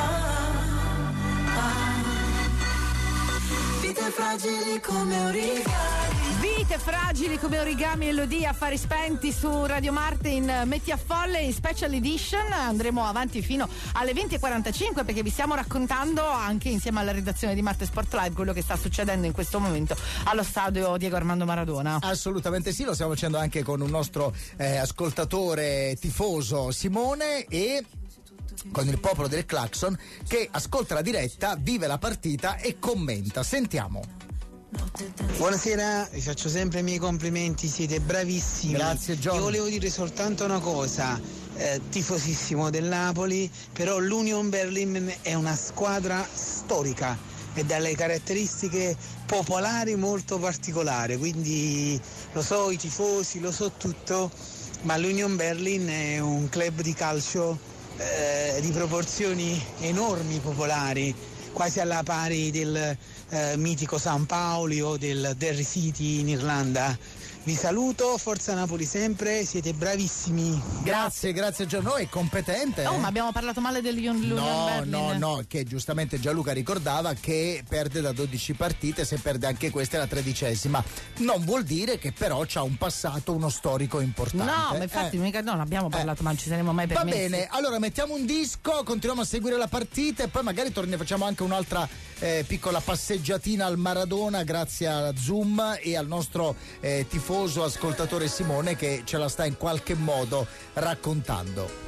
Vite fragili come origami. Vite fragili come origami, Elodie, affari spenti su Radio Marte in Metti a Folle in Special Edition. Andremo avanti fino alle 20:45 perché vi stiamo raccontando anche insieme alla redazione di Marte Sport Live quello che sta succedendo in questo momento allo stadio Diego Armando Maradona. Assolutamente sì, lo stiamo facendo anche con un nostro ascoltatore tifoso, Simone, e con il popolo del Clacson che ascolta la diretta, vive la partita e commenta. Sentiamo. Buonasera, vi faccio sempre i miei complimenti, siete bravissimi. Grazie John. Io volevo dire soltanto una cosa, tifosissimo del Napoli, però l'Union Berlin è una squadra storica e dalle caratteristiche popolari molto particolari, quindi lo so i tifosi, lo so tutto, ma l'Union Berlin è un club di calcio di proporzioni enormi popolari, quasi alla pari del mitico San Paoli o del Derry City in Irlanda. Vi saluto, forza Napoli sempre, siete bravissimi. Grazie Gianno, è competente. Oh, ma abbiamo parlato male dell'Union Berlin. No, che giustamente Gianluca ricordava che perde da 12 partite, se perde anche questa è la 13ª. Non vuol dire che però c'ha un passato, uno storico importante. No, ma infatti mica non abbiamo parlato, ma non ci saremo mai permessi. Va bene, allora mettiamo un disco, continuiamo a seguire la partita e poi magari facciamo anche un'altra piccola passeggiatina al Maradona grazie a Zoom e al nostro tifoso ascoltatore Simone che ce la sta in qualche modo raccontando.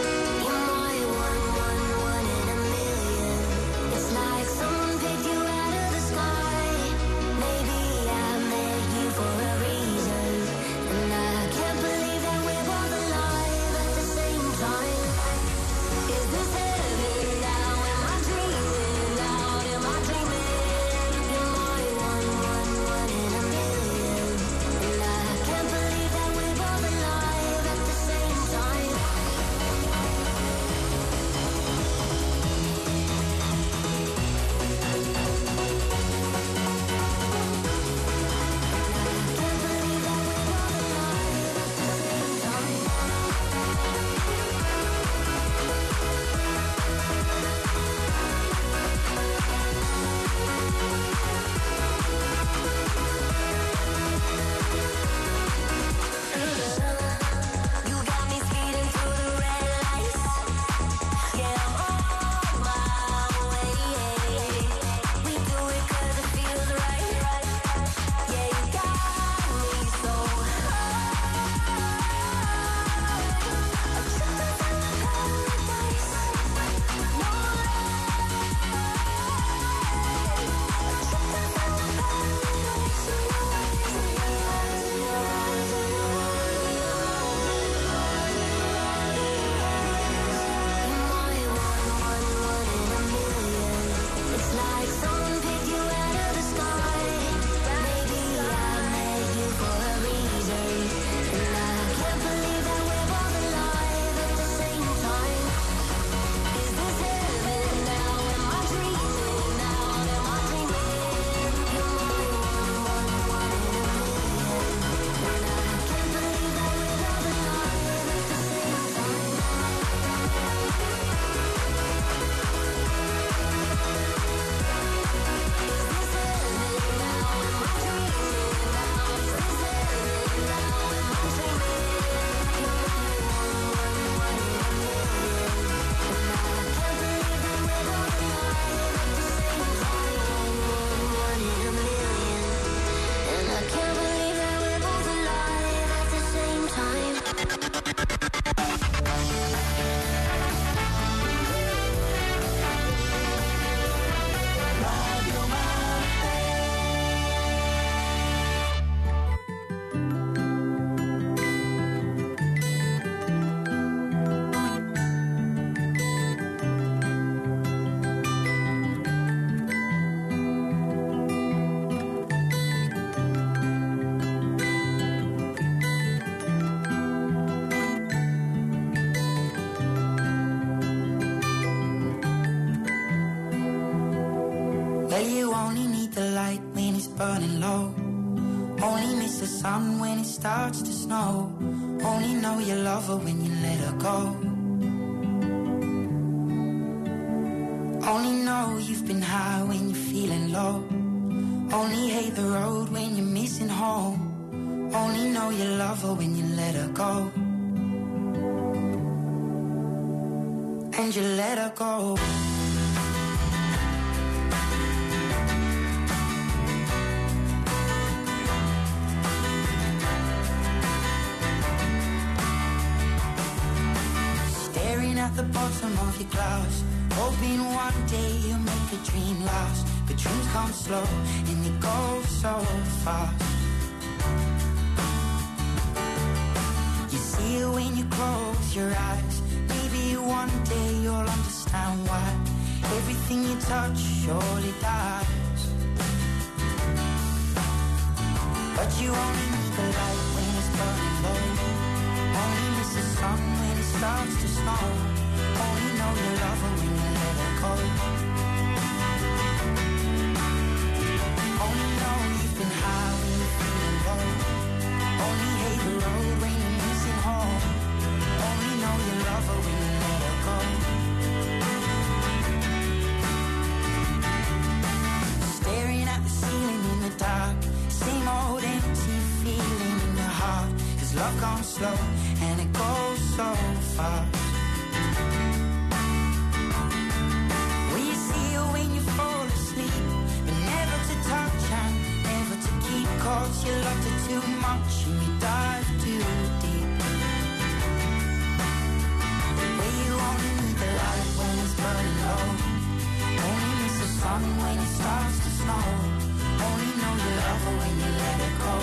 burning low. Only miss the sun when it starts to snow. Only know you love her when you let her go. Only know you've been high when you're feeling low. Only hate the road when you're missing home. Only know you love her when you let her go. And you let her go. at the bottom of your glass, hoping one day you'll make a dream last. But dreams come slow and they go so fast. You see it when you close your eyes. Maybe one day you'll understand why everything you touch surely dies. But you only need the light when it's burning low. Only miss the sun when it starts to snow. Only know you love her when you let her go. Only know you've been high when you're feeling low. Only hate the road when you're missing home. Only know you love her when you let her go. Staring at the ceiling in the dark, same old empty feeling in your heart. 'Cause love comes slow and it goes so fast. Will you see her when you fall asleep? But never to touch and never to keep. 'Cause you loved her too much and you dive too deep. Well, you only need the light when it's burning low. Only miss the sun when it starts to snow. Only know you love her when you let her go.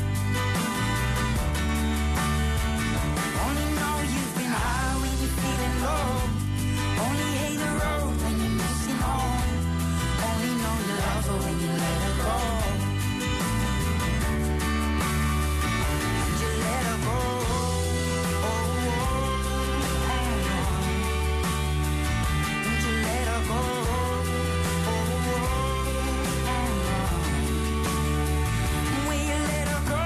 Only know you've been high when you're feeling low. Only hate the road when you're missing home. Only know you love her when you let her go. And you let her go. And you let her go. When you let her go.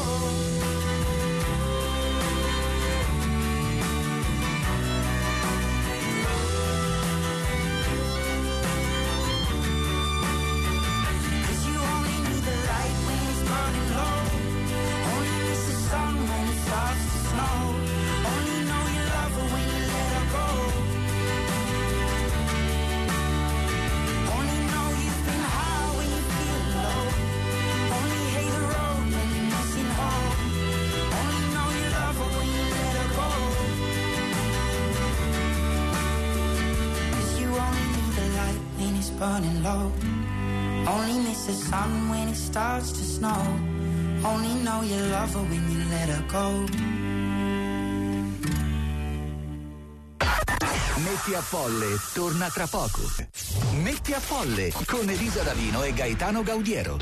Burning low. Only miss the sun when it starts to snow. Only know you love her when you let her go. Metti a Folle torna tra poco. Metti a Folle con Elisa D'Avino e Gaetano Gaudiero.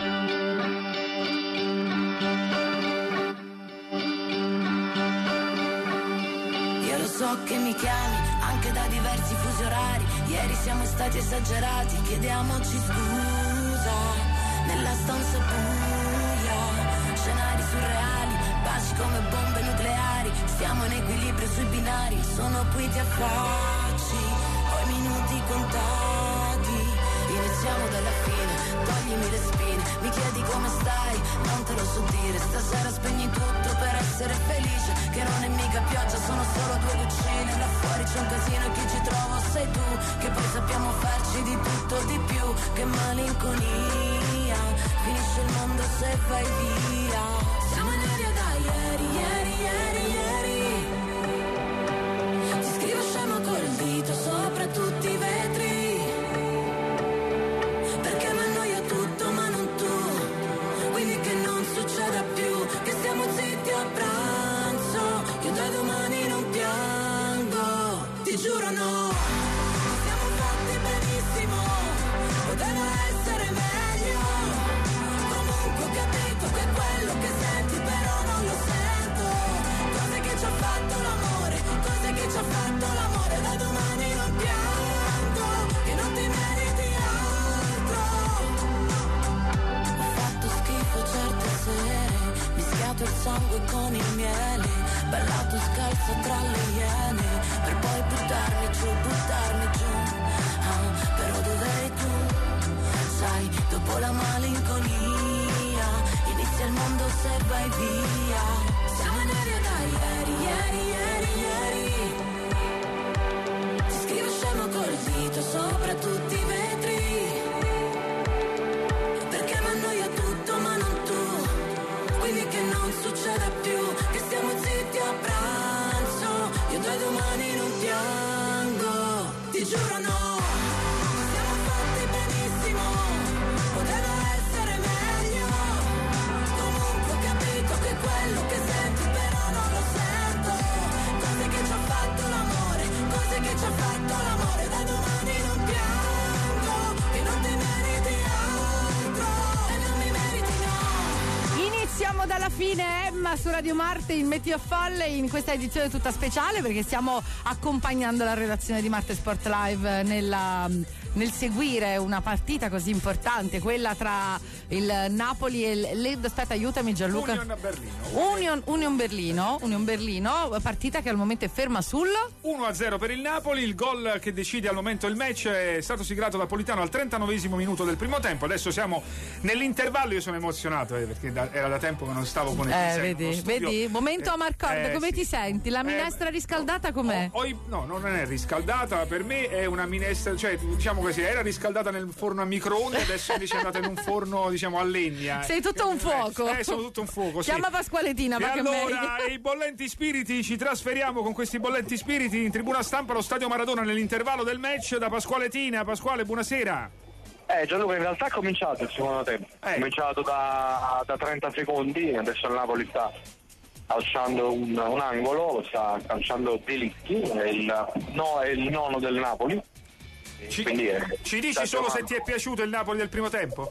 Io lo so che mi chiami anche da diversi fusi orari. Ieri siamo stati esagerati, chiediamoci scusa. Nella stanza buia, scenari surreali, baci come bombe nucleari. Stiamo in equilibrio sui binari, sono qui ti affacci, ho i minuti contati. Iniziamo dalla fine, toglimi le spine, mi chiedi come stai, non te lo so dire. Stasera spegni tutto per essere felice, che non è mica pioggia, sono solo due lucine. Là fuori c'è un casino, chi ci trova sei tu, che poi sappiamo farci di tutto di più. Che malinconia, finisce il mondo se vai via. Siamo in aria da ieri, ieri, ieri, ieri. Ti scrivo scemo col dito sopra tutti i vetri. Perché mi annoia tutto ma non tu. Quindi che non succeda più, che stiamo zitti a pranzo. Io da domani non piango, ti giuro no. Siamo fatti benissimo, poteva essere meglio. Comunque ho capito che quello che senti però non lo sento. Cose che ci ha fatto l'amore, cose che ci ha fatto l'amore. Da domani non piango, che non ti meriti altro. Ho fatto schifo certe sere, mischiato il sangue con il miele, ballato scalzo tra le iene, per poi buttarmi giù, però dov'eri tu? Sai, dopo la malinconia, inizia il mondo se vai via. Siamo in aria da ieri, ieri, ieri, ieri. Ti scrivo scemo col dito sopra tutti i vetri. Perché mi annoia tutto ma non tu. Quindi che non succeda più, che stiamo zitti a pranzo. Io da domani non piango. ti giuro no. Siamo fatti benissimo, poteva essere meglio. Comunque ho capito che quello che senti però non lo sento. Cose che ci ha fatto l'amore, cose che ci ha fatto l'amore. Da domani non piango, che non ti meriti altro e non mi meriti no. Iniziamo dalla fine, Emma, su Radio Marte in Metti a Folle, in questa edizione tutta speciale, perché stiamo accompagnando la redazione di Marte Sport Live nel seguire una partita così importante, quella tra il Napoli e aspetta, aiutami Gianluca. Union Berlino, partita che al momento è ferma sul 1-0 per il Napoli. Il gol che decide al momento il match è stato siglato da Politano al 39esimo minuto del primo tempo. Adesso siamo nell'intervallo, io sono emozionato perché era da tempo che non stavo con il vedi, momento a Marcord, come ti senti? La minestra riscaldata com'è? No, non è riscaldata, per me è una minestra, cioè diciamo così, era riscaldata nel forno a microonde, adesso invece è andata in un forno diciamo a legna. Sei tutto un fuoco. Sono tutto un fuoco, sì. Chiama Pasqualetina, e allora i bollenti spiriti, ci trasferiamo con questi bollenti spiriti in tribuna stampa allo Stadio Maradona nell'intervallo del match da Pasqualetina. Pasquale, buonasera. Gianluca, in realtà è cominciato il secondo tempo, è cominciato da 30 secondi, adesso il Napoli sta alzando un angolo, lo sta calciando Delitti, è il nono del Napoli. Ci dici solo se ti è piaciuto il Napoli del primo tempo?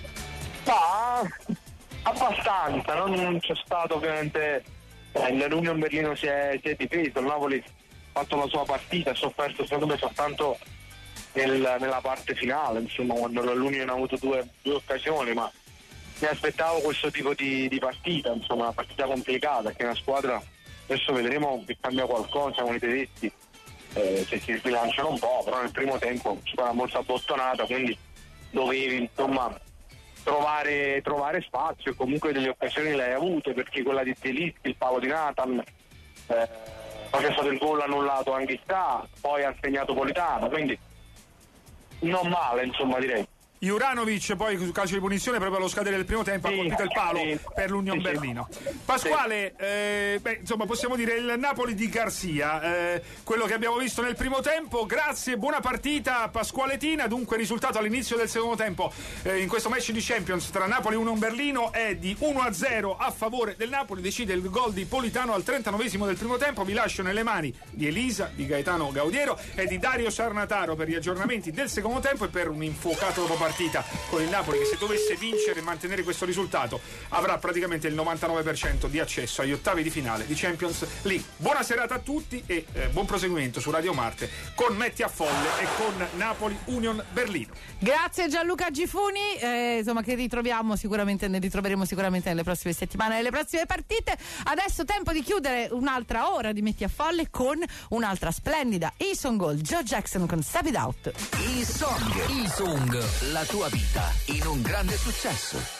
Abbastanza, non c'è stato ovviamente, l'Union Berlino si è difeso, il Napoli ha fatto la sua partita, ha sofferto secondo me soltanto nella parte finale, insomma, quando l'Union ha avuto due occasioni, ma mi aspettavo questo tipo di partita, insomma, una partita complicata, che è una squadra, adesso vedremo che cambia qualcosa con i tedeschi, se si sbilanciano un po', però nel primo tempo squadra molto abbottonata, quindi dovevi insomma trovare spazio, e comunque delle occasioni le hai avute, perché quella di Zelinski, il palo di Nathan, poi c'è stato il gol annullato anche poi ha segnato Politano, quindi non male, insomma, direi. Juranovic poi su calcio di punizione proprio allo scadere del primo tempo ha colpito il palo per l'Union Berlino. Pasquale, insomma possiamo dire il Napoli di Garcia, quello che abbiamo visto nel primo tempo. Grazie, buona partita Pasqualetina. Dunque il risultato all'inizio del secondo tempo in questo match di Champions tra Napoli e Union Berlino è di 1-0 a favore del Napoli. Decide il gol di Politano al 39esimo del primo tempo. Vi lascio nelle mani di Elisa, di Gaetano Gaudiero e di Dario Sarnataro per gli aggiornamenti del secondo tempo e per un infuocato dopo partita con il Napoli, che se dovesse vincere e mantenere questo risultato avrà praticamente il 99% di accesso agli ottavi di finale di Champions League. Buona serata a tutti e buon proseguimento su Radio Marte con Metti a Folle e con Napoli Union Berlino. Grazie Gianluca Gifuni, insomma, che ne ritroveremo sicuramente nelle prossime settimane, nelle prossime partite. Adesso tempo di chiudere un'altra ora di Metti a Folle con un'altra splendida E-Song Gold, Joe Jackson con Step It Out. E-Song, la tua vita in un grande successo.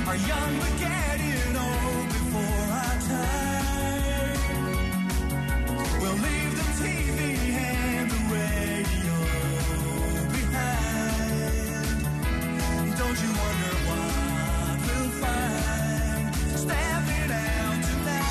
are young but getting old before our time. We'll leave the TV and the radio behind. Don't you wonder what we'll find stepping out tonight?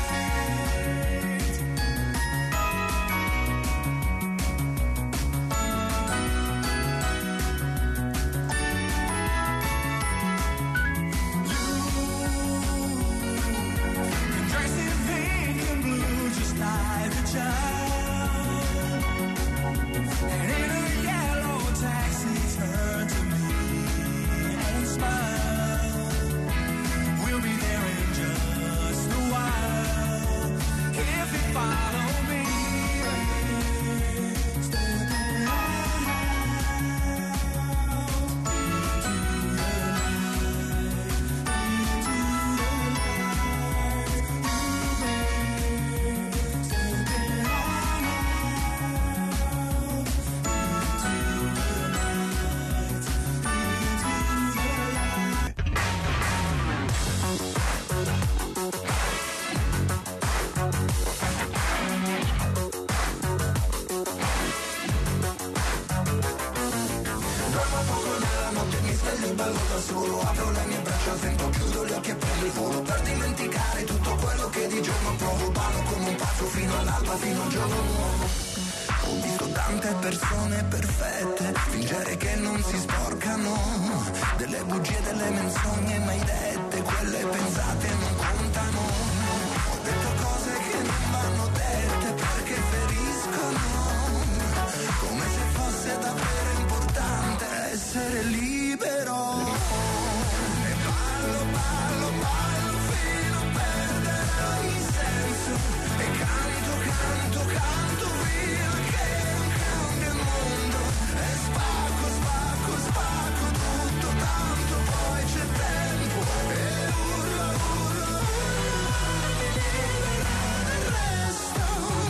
Solo apro le mie braccia, sento, chiudo gli occhi e prendo il volo per dimenticare tutto quello che di giorno provo. Ballo come un pazzo fino all'alba, fino al giorno nuovo. Ho visto tante persone perfette fingere che non si sporcano, delle bugie, delle menzogne mai dette, quelle pensate non contano. Ho detto cose che non vanno dette perché feriscono, come se fosse davvero importante essere libero. Ballo fino a perdere ogni senso e canto via che non cambia il mondo e spacco tutto tanto, poi c'è tempo e urlo mi libererò del resto.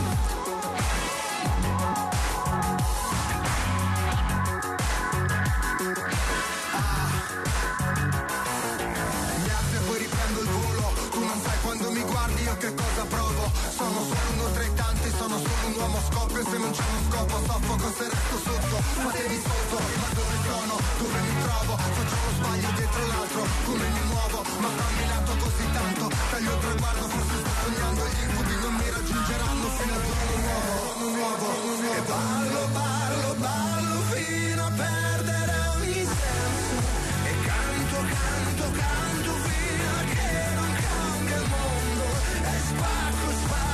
Mi guardi io che cosa provo? Sono solo uno tra i tanti, sono solo un uomo scoppio e se non c'è uno scopo soffoco se resto sotto. Fatevi sotto, ma dove sono? Dove mi trovo? Faccio uno sbaglio dietro l'altro, come mi muovo? Ma fammi lato così tanto, taglio il traguardo, forse sto sognando, gli incubi non mi raggiungeranno fino al giorno nuovo. E ballo fino a perdere ogni senso e canto fino a che non cambia il mondo e spacco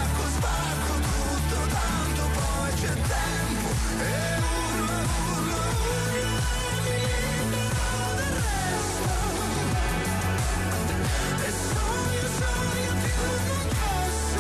tutto tanto, poi c'è tempo e urlo mi libero del resto e sogno più non posso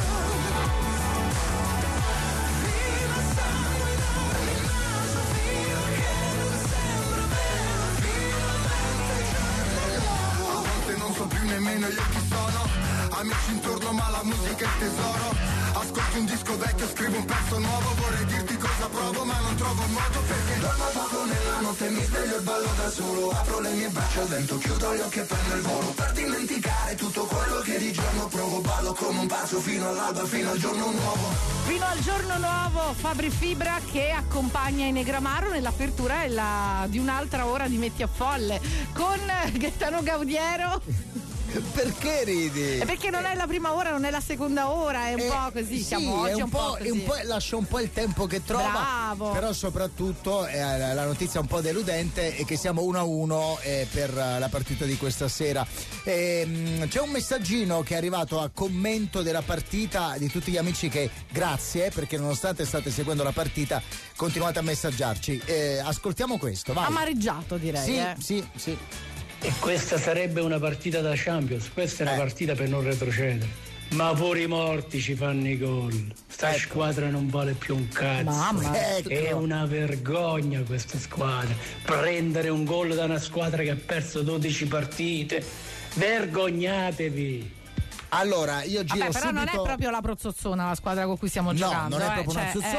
fino a sanguinare il naso, fino a che non sembra vero, finalmente il giorno nuovo. A volte non so più nemmeno io chi sono, amici intorno ma la musica è il tesoro. Ascolti un disco vecchio, scrivo un pezzo nuovo, vorrei dirti cosa provo ma non trovo modo perché dormo poco nella notte, mi sveglio e ballo da solo, apro le mie braccia al vento, chiudo gli occhi e prendo il volo per dimenticare tutto quello che di giorno provo. Ballo come un pazzo fino all'alba, fino al giorno nuovo. Fino al giorno nuovo, Fabri Fibra che accompagna i Negramaro nell'apertura di un'altra ora di Metti a Folle con Gaetano Gaudiero. Perché ridi? È perché non è la prima ora, non è la seconda ora, è un po' così. Siamo oggi un po' così. Lascia un po' il tempo che trova. Bravo. Però soprattutto la notizia un po' deludente è che siamo 1-1 per la partita di questa sera. C'è un messaggino che è arrivato a commento della partita di tutti gli amici che grazie perché nonostante state seguendo la partita continuate a messaggiarci. Ascoltiamo questo, vai. Amareggiato direi. Sì. E questa sarebbe una partita da Champions, questa è una partita per non retrocedere. Ma pure i morti ci fanno i gol. Sta squadra non vale più un cazzo. Mamma. È una vergogna questa squadra. Prendere un gol da una squadra che ha perso 12 partite. Vergognatevi. Allora, io giro però subito. non è proprio la prozzozzona la squadra con cui stiamo giocando. No, non è proprio una zozzona.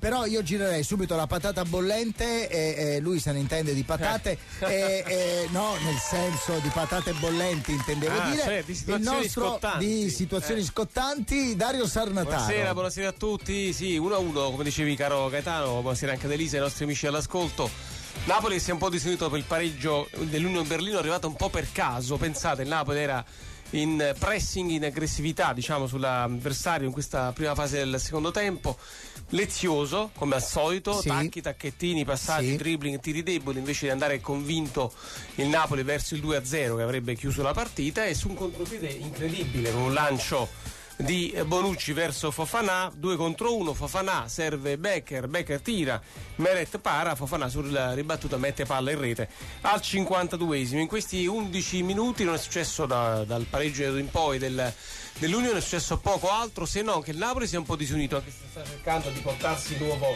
però io girerei subito la patata bollente e lui se ne intende di patate no, nel senso di patate bollenti intendevo dire, cioè, di situazioni scottanti. Di situazioni scottanti. Dario Sarnataro. Buonasera a tutti. Sì, 1-1 come dicevi caro Gaetano, buonasera anche ad Elisa e ai nostri amici all'ascolto. Napoli si è un po' disunito per il pareggio dell'Union Berlino, è arrivato un po' per caso. Pensate, il Napoli era in pressing, in aggressività diciamo sull'avversario in questa prima fase del secondo tempo, lezioso come al solito, sì. Tacchi, tacchettini, passaggi, sì. Dribbling, tiri deboli, invece di andare convinto il Napoli verso il 2-0 che avrebbe chiuso la partita, e su un contropiede incredibile con un lancio di Bonucci verso Fofana, 2 contro 1, Fofana serve Becker tira, Meret para, Fofana sulla ribattuta mette palla in rete al 52esimo. In questi 11 minuti non è successo dal pareggio in poi dell'Unione, è successo poco altro se non che il Napoli si è un po' disunito, anche se sta cercando di portarsi di nuovo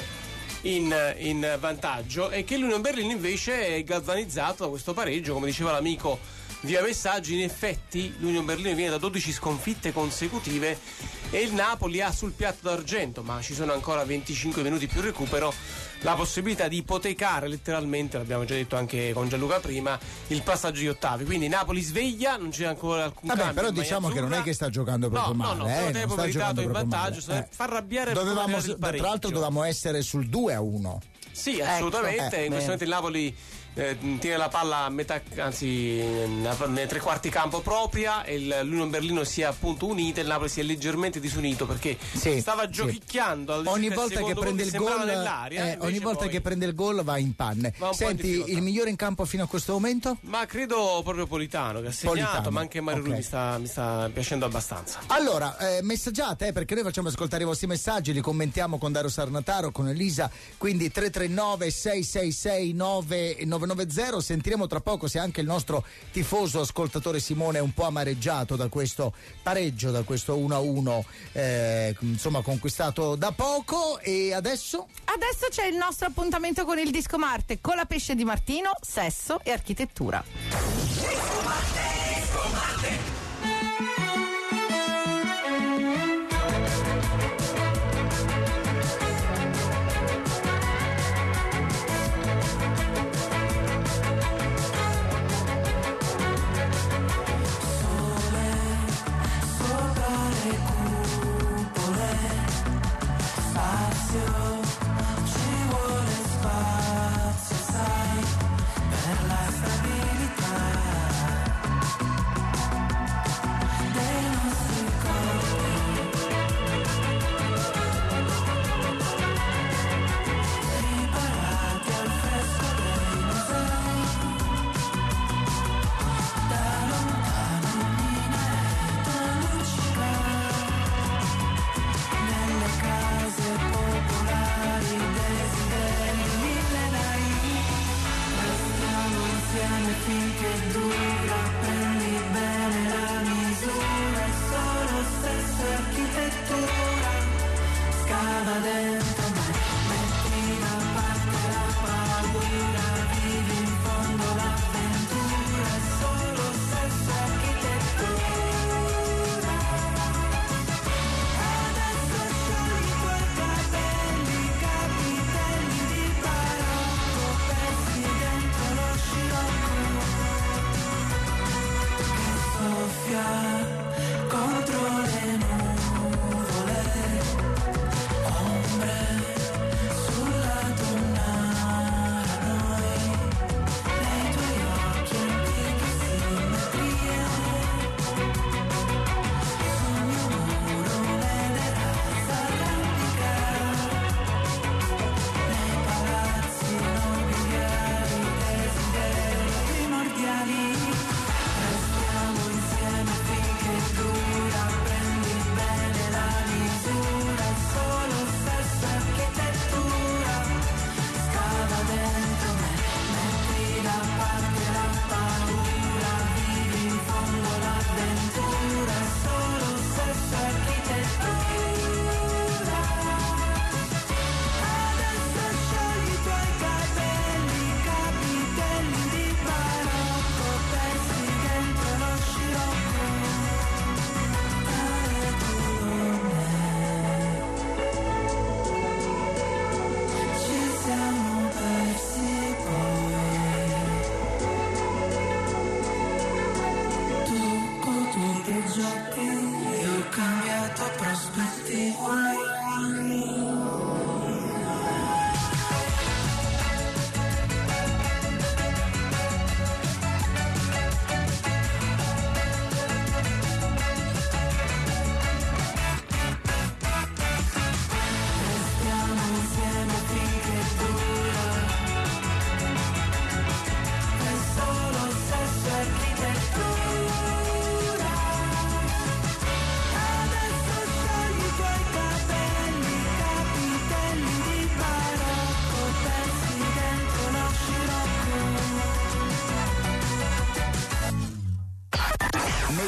in vantaggio, e che l'Union Berlin invece è galvanizzato da questo pareggio, come diceva l'amico via messaggi. In effetti l'Union Berlino viene da 12 sconfitte consecutive e il Napoli ha sul piatto d'argento, ma ci sono ancora 25 minuti più recupero, la possibilità di ipotecare letteralmente, l'abbiamo già detto anche con Gianluca prima, il passaggio agli ottavi. Quindi Napoli sveglia, non c'è ancora alcun cambio. Però diciamo che non è che sta giocando proprio male. No, tempo meritato in vantaggio, fa arrabbiare il pareggio. Tra l'altro dovevamo essere sul 2-1. Sì, assolutamente. In questo momento il Napoli tiene la palla a metà, anzi nei tre quarti campo propria, e l'Union Berlino si è appunto unita, il Napoli si è leggermente disunito perché stava giochicchiando al ogni volta che prende il gol nell'aria, ogni volta che prende il gol va in panne. Senti, il migliore in campo fino a questo momento? Ma credo proprio Politano che ha segnato, ma anche Mario Rui mi sta piacendo abbastanza. Allora, messaggiate perché noi facciamo ascoltare i vostri messaggi, li commentiamo con Dario Sarnataro, con Elisa, quindi 339 666 9990. Sentiremo tra poco se anche il nostro tifoso ascoltatore Simone è un po' amareggiato da questo pareggio, da questo 1-1 insomma conquistato da poco. E adesso c'è il nostro appuntamento con il Disco Marte, con la pesce di Martino, sesso e architettura. Disco Marte.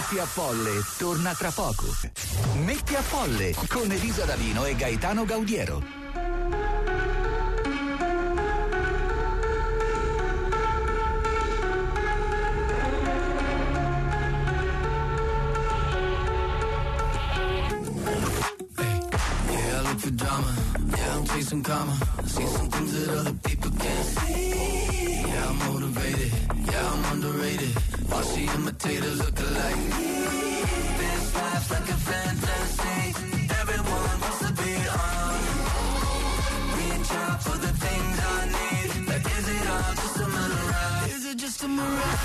Metti a Folle torna tra poco. Metti a Folle con Elisa D'Avino e Gaetano Gaudiero. For drama, yeah, I'm chasing karma. See some things that other people can't see. Yeah, I'm motivated, yeah, I'm underrated. Watch the imitators look alike. This life's like a fantasy. Everyone wants to be on. Reach out for the things I need. Like, is it all just a mirage? Is it just a mirage?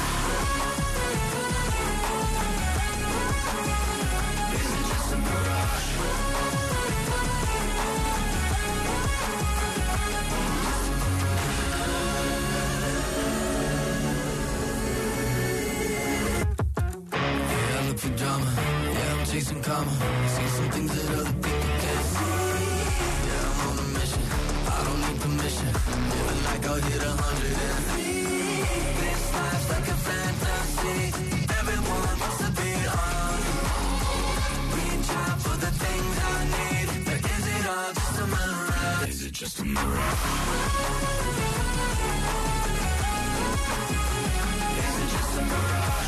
Is it just a mirage? For drama, yeah, I'm chasing karma. See some things that other people can't see. Yeah, I'm on a mission, I don't need permission. Living like I'll hit 103. This life's like a fantasy. Everyone wants to be on. Reach out for the things I need. But is it all just a mirage? Is it just a mirage? Is it just a mirage?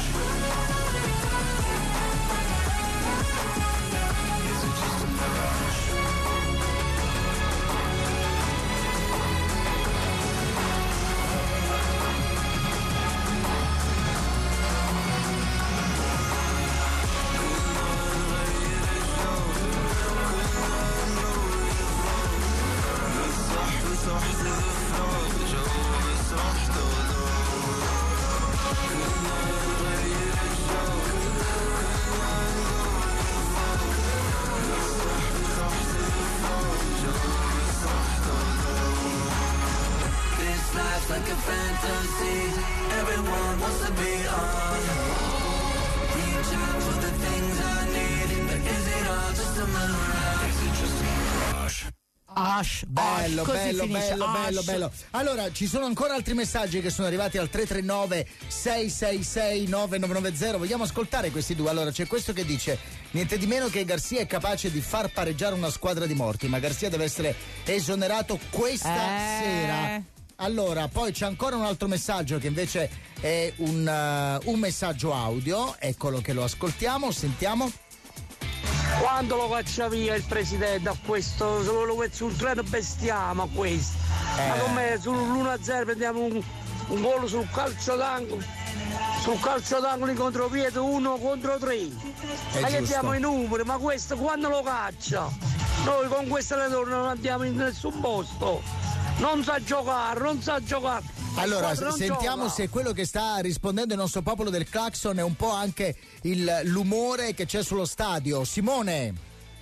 Like a fantasy, everyone wants to be on. Reach out for the things I need. But is it all just a mirage? Is it just a mirage? Bello, così bello, finisce. bello, bello, bello. Allora, ci sono ancora altri messaggi che sono arrivati al 339 666 9990. Vogliamo ascoltare questi due. Allora, c'è questo che dice: niente di meno che Garcia è capace di far pareggiare una squadra di morti, ma Garcia deve essere esonerato questa sera. Allora, poi c'è ancora un altro messaggio che invece è un messaggio audio. Eccolo che lo ascoltiamo, sentiamo. Quando lo caccia via il presidente a questo, lo mette sul treno bestiamo a questo. Ma come sull'1-0 prendiamo un gol sul calcio d'angolo. Sul calcio d'angolo in contropiede 1 contro 3. Ma che diamo i numeri? Ma questo quando lo caccia? Noi con questo allenatore non andiamo in nessun posto. Non sa giocare. Allora, sentiamo gioca. se quello che sta rispondendo il nostro popolo del clacson è un po' anche l'umore che c'è sullo stadio. Simone,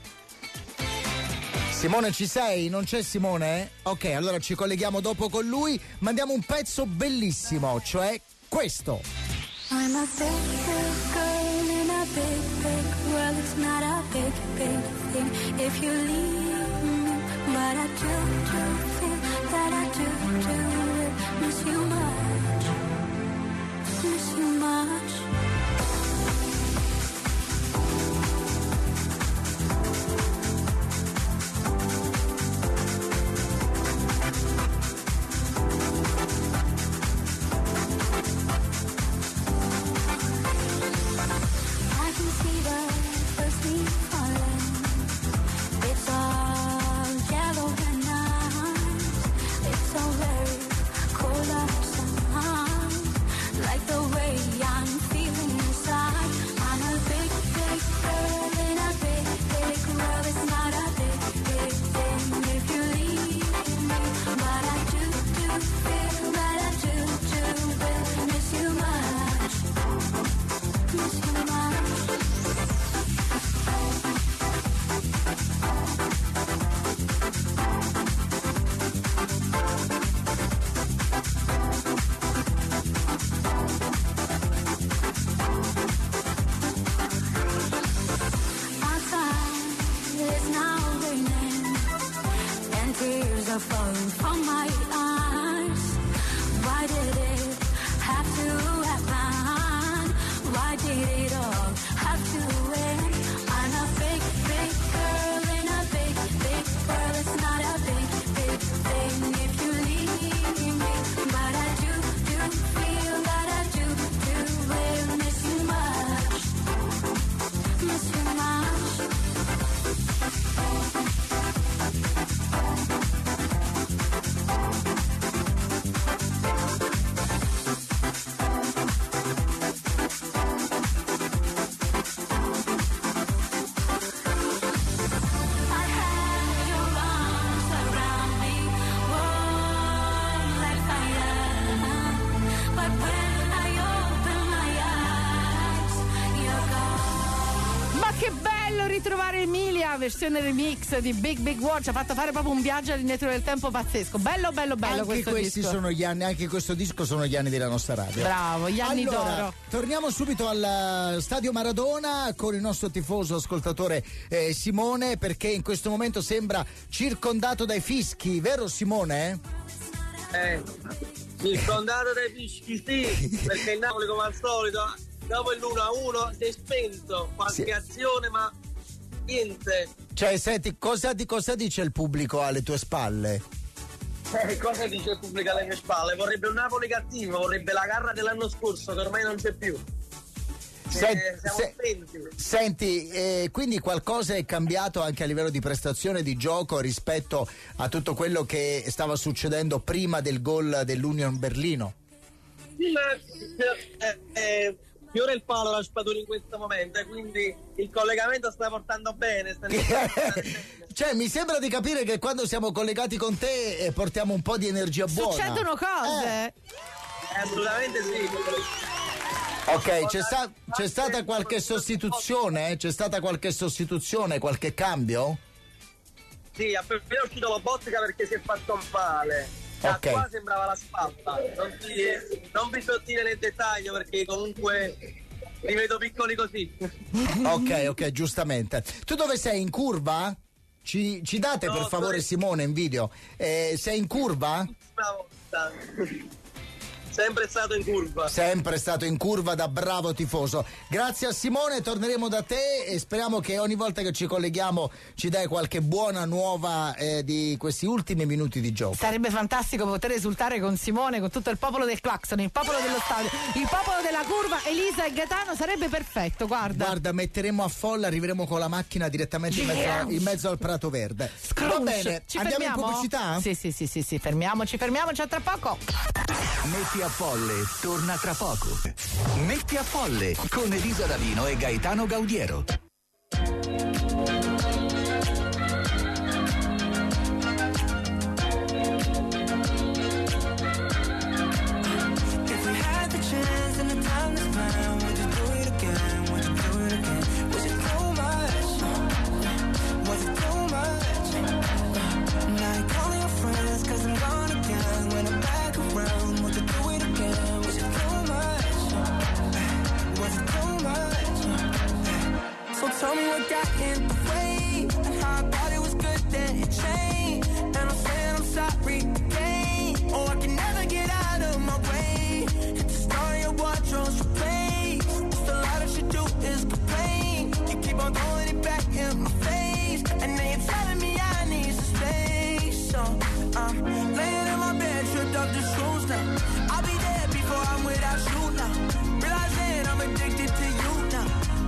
ci sei? Non c'è Simone? Ok, allora ci colleghiamo dopo con lui. Mandiamo un pezzo bellissimo, cioè questo. I'm a big, big girl in a big, big world. It's not a big, big thing if you leave me. But I do feel that I do miss you much. Miss you much. I can see the first leaf falling. It's all yellow and nice. It's so very cold outside. Clara Emilia, versione remix di Big Big World, ci ha fatto fare proprio un viaggio all'indietro del tempo pazzesco. Bello anche questo questi disco. sono gli anni, anche questo disco sono gli anni della nostra radio. Bravo, gli anni d'oro. Torniamo subito al Stadio Maradona con il nostro tifoso ascoltatore Simone, perché in questo momento sembra circondato dai fischi, vero Simone? Circondato dai fischi, sì, perché il Napoli come al solito dopo l'1-1 si è spento, qualche azione ma niente. Cioè, senti, cosa dice il pubblico alle tue spalle? Cosa dice il pubblico alle mie spalle? Vorrebbe un Napoli cattivo, vorrebbe la garra dell'anno scorso che ormai non c'è più. Siamo spenti. Senti, quindi qualcosa è cambiato anche a livello di prestazione di gioco rispetto a tutto quello che stava succedendo prima del gol dell'Union Berlino? Fiore il palo la spadura in questo momento, quindi il collegamento sta portando bene. Cioè, mi sembra di capire che quando siamo collegati con te portiamo un po' di energia buona. Succedono cose. Assolutamente sì. Ok, c'è stata qualche sostituzione? C'è stata qualche sostituzione, qualche cambio? Sì, appena uscito la Bottica perché si è fatto male. Ok. Qua sembrava la spalla. Non vi sottile nel dettaglio perché comunque li vedo piccoli così. Ok, giustamente. Tu dove sei? In curva? Ci date per favore Simone in video. Sei in curva? Una volta. Sempre stato in curva. Sempre stato in curva da bravo tifoso. Grazie a Simone, torneremo da te e speriamo che ogni volta che ci colleghiamo ci dai qualche buona nuova di questi ultimi minuti di gioco. Sarebbe fantastico poter esultare con Simone, con tutto il popolo del Claxon, il popolo dello stadio, il popolo della curva, Elisa e Gaetano, sarebbe perfetto, guarda. Metteremo a folla, arriveremo con la macchina direttamente in mezzo al Prato Verde. Va bene, ci andiamo fermiamo? in pubblicità? Sì, fermiamoci a tra poco. Metti a Folle torna tra poco. Metti a Folle con Elisa D'Avino e Gaetano Gaudiero. Tell me what got in the way and how I thought it was good, then it changed. And I'm saying I'm sorry again. Oh, I can never get out of my way. Hit the star in your wardrobe's replaced. Just a lot of you do is complain. You keep on throwing it back in my face, and then you're telling me I need some space. So I'm laying in my bed, tripped up the shoes now. I'll be dead before I'm without you now. Realizing I'm addicted to you now.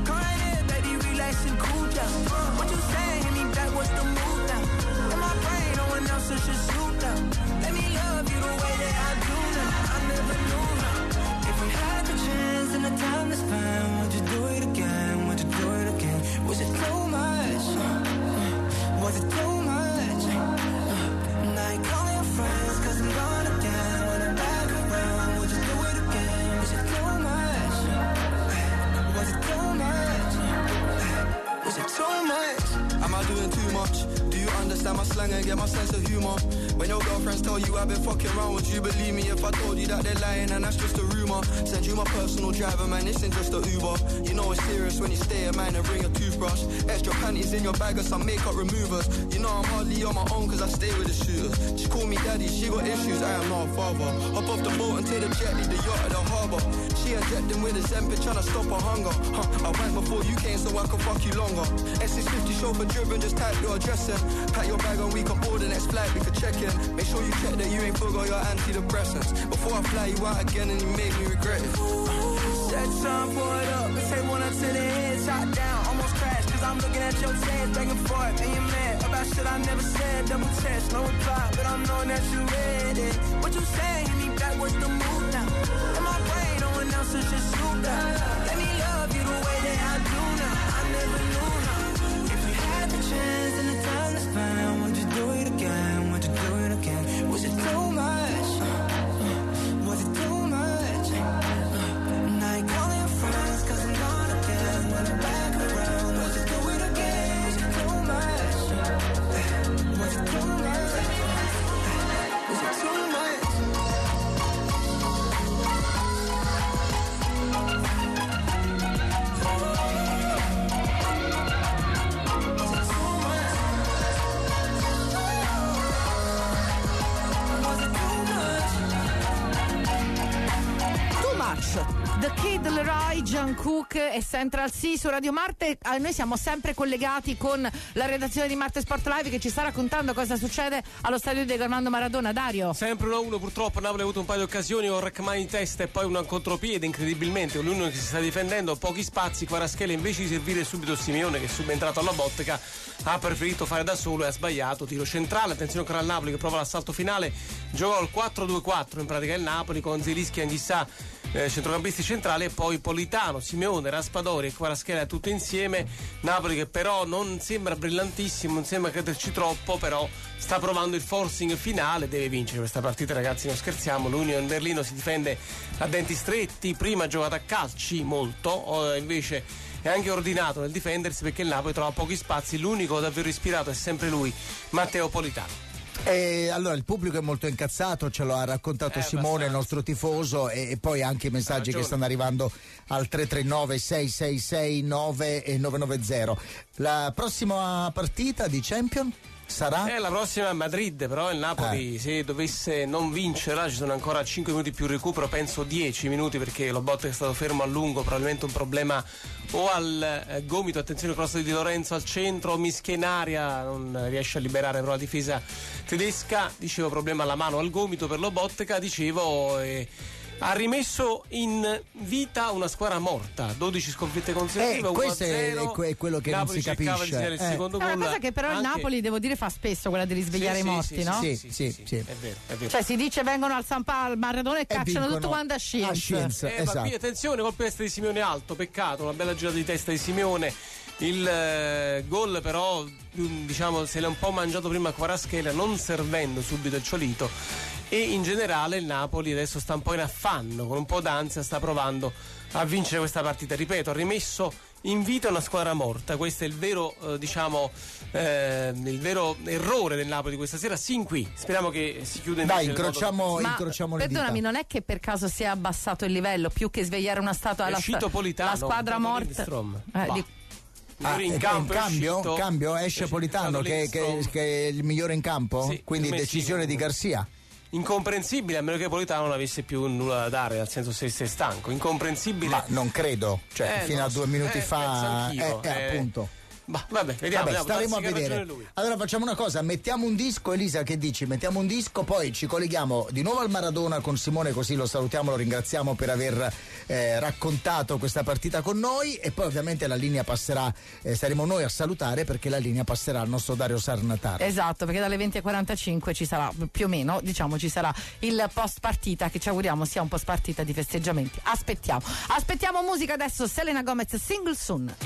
Relax and cool down. What you saying? Hit me back, what's the mood now? In my brain, no one else is just you now. Let me love you the way that I do now. I never knew how. If we had the chance and the time to spend, would you do it again? Would you do it again? Was it too much? Was it too much? Now you call your friends cause I'm gone again. When I'm back around, would you do it again? Was it too much? Was it too much? Is it too much? Am I doing too much? Do you understand my slang and get my sense of humor? When your girlfriends tell you I've been fucking around, would you believe me if I told you that they're lying and that's just a rumor? Send you my personal driver, man, this ain't just a Uber. You know it's serious when you stay at mine and bring a toothbrush. Extra panties in your bag or some makeup removers. You know I'm hardly on my own cause I stay with the shooters. She call me daddy, she got issues, I am not a father. Hop off the boat and take the jet, leave the yacht at the harbour. She injecting with a Zempic trying to stop her hunger. I went before you came so I could fuck you longer. S650 chauffeur driven, just type your address in. Pack your bag and we can board the next flight, we could check in. Make sure you check that you ain't forgot your antidepressants. Before I fly you out again and you make me regret it. Set some, pull it up, and take one up to the head, shot down, almost crashed, cause I'm looking at your text, back and forth, and you're mad about shit I never said, double text, no reply, but I'm knowing that you read it. What you saying, hit me back, what's the move now? In my brain, no one else is just you now. Let me love you the way that I do now, I never knew how. If we had the chance and the time to spend, would you do it again, would you do it again? Was it too much? Was it too much? Now you calling your friends cause I'm gone again. When I'm back around, would you do it again? Was it The Kid Leroy, Jungkook e Central C su Radio Marte. Noi siamo sempre collegati con la redazione di Marte Sport Live che ci sta raccontando cosa succede allo stadio di Armando Maradona. Dario. Sempre 1-1 purtroppo, Napoli ha avuto un paio di occasioni, un Rachmani in testa e poi un contropiede, incredibilmente l'unico che si sta difendendo, pochi spazi. Kvaratskhelia invece di servire subito Simeone, che è subentrato alla bottega, ha preferito fare da solo e ha sbagliato. Tiro centrale, attenzione ancora al Napoli che prova l'assalto finale, giocò al 4-2-4 in pratica il Napoli con Zielinski e Anghissà centrocampisti centrali e poi Politano, Simeone, Raspadori e Kvaratskhelia tutti insieme. Napoli che però non sembra brillantissimo, non sembra crederci troppo, però sta provando il forcing finale, deve vincere questa partita, ragazzi, non scherziamo. L'Union Berlino si difende a denti stretti, prima ha giocato a calci molto, invece è anche ordinato nel difendersi perché il Napoli trova pochi spazi. L'unico davvero ispirato è sempre lui, Matteo Politano. Allora il pubblico è molto incazzato, ce lo ha raccontato Simone, il nostro tifoso, e poi anche i messaggi che stanno arrivando al 339 666 9990. La prossima partita di Champions sarà? La prossima a Madrid, però il Napoli se dovesse non vincerla ci sono ancora 5 minuti più recupero, penso 10 minuti, perché lo Botte è stato fermo a lungo, probabilmente un problema o al gomito, attenzione cross di Di Lorenzo al centro, mischia in aria, non riesce a liberare però la difesa tedesca, dicevo problema alla mano al gomito per lo Bottega, dicevo ha rimesso in vita una squadra morta, 12 sconfitte consecutive, questo è quello che Napoli non si capisce. Il secondo gol, una cosa che però il Napoli, devo dire, fa spesso, quella di risvegliare i morti, no? Sì. È vero. Cioè si dice vengono al San Paolo, al Maradona e cacciano tutto quanto a Scienz. Esatto. Ma qui attenzione, colpo di testa di Simeone alto, peccato, una bella girata di testa di Simeone. Il gol però, diciamo, se l'è un po' mangiato prima Kvaratskhelia, non servendo subito il Ciolito, e in generale il Napoli adesso sta un po' in affanno, con un po' d'ansia sta provando a vincere questa partita. Ripeto, ha rimesso in vita una squadra morta, questo è il vero il vero errore del Napoli questa sera, sin qui. Speriamo che si chiuda in incrociamo le perdonami, dita. Non è che per caso si è abbassato il livello, più che svegliare una statua alla la squadra morta in cambio esce Politano che è il migliore in campo, quindi decisione di Garcia. Incomprensibile, a meno che Politano non avesse più nulla da dare, nel senso se è stanco, incomprensibile. Ma non credo, fino a 2 minuti fa appunto. Vabbè, vediamo, staremo a vedere. Allora facciamo una cosa, mettiamo un disco, Elisa, che dici? Mettiamo un disco, poi ci colleghiamo di nuovo al Maradona con Simone, così lo salutiamo, lo ringraziamo per aver raccontato questa partita con noi, e poi ovviamente la linea passerà, saremo noi a salutare perché la linea passerà al nostro Dario Sarnataro. Esatto, perché dalle 20:45 ci sarà, più o meno, diciamo, ci sarà il post partita, che ci auguriamo sia un post partita di festeggiamenti. Aspettiamo musica adesso, Selena Gomez, Single Soon.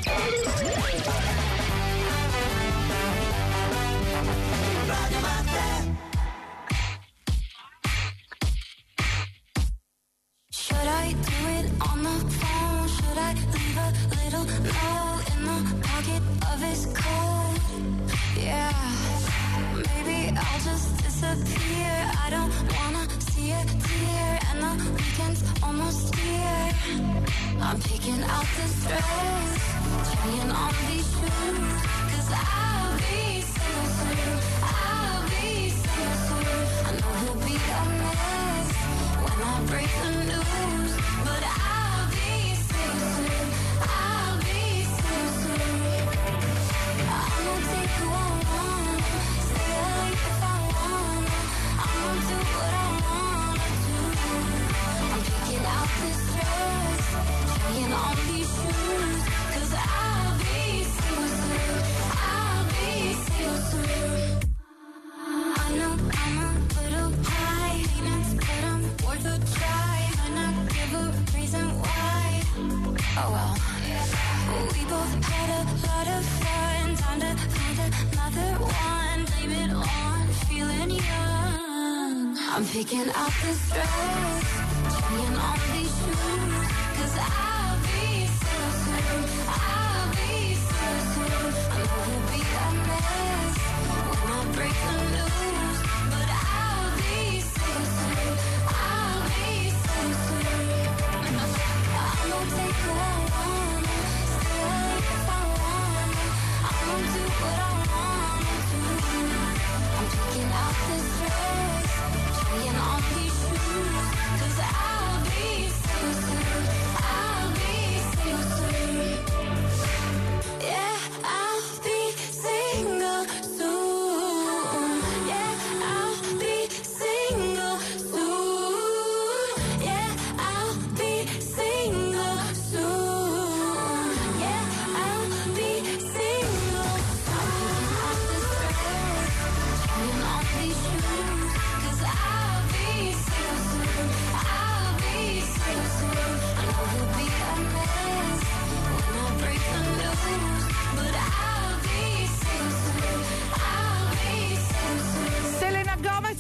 Should I do it on the phone? Should I leave a little note in the pocket of his coat? Yeah, maybe I'll just disappear. I don't wanna see a tear, and the weekend's almost here. I'm picking out this dress, trying on these shoes, 'cause I'll be single soon. I'll be single soon. I know he'll be a mess when I break the news, but I'll be single soon. I'll be single soon. I'm gonna take who I want, stay late if I want. I'm gonna do what I wanna do. I'm picking out this dress, trying on these shoes, 'cause I'll be single soon. I'll be single soon. I know I'm a little high maintenance, but I'm worth a try. Might not give a reason why. Oh well. We both had a lot of fun. Time to find another one. Blame it on feeling young. I'm picking out this dress, trying on these shoes, 'cause I'll be single soon. I'll be single soon. I know he'll be a mess when I break the news, but I'll be single soon. I'll be single soon. I'm gonna take who I want, stay late if I want. I'm gonna do what I wanna do. I'm picking out this dress, trying on these shoes, 'cause I'll be single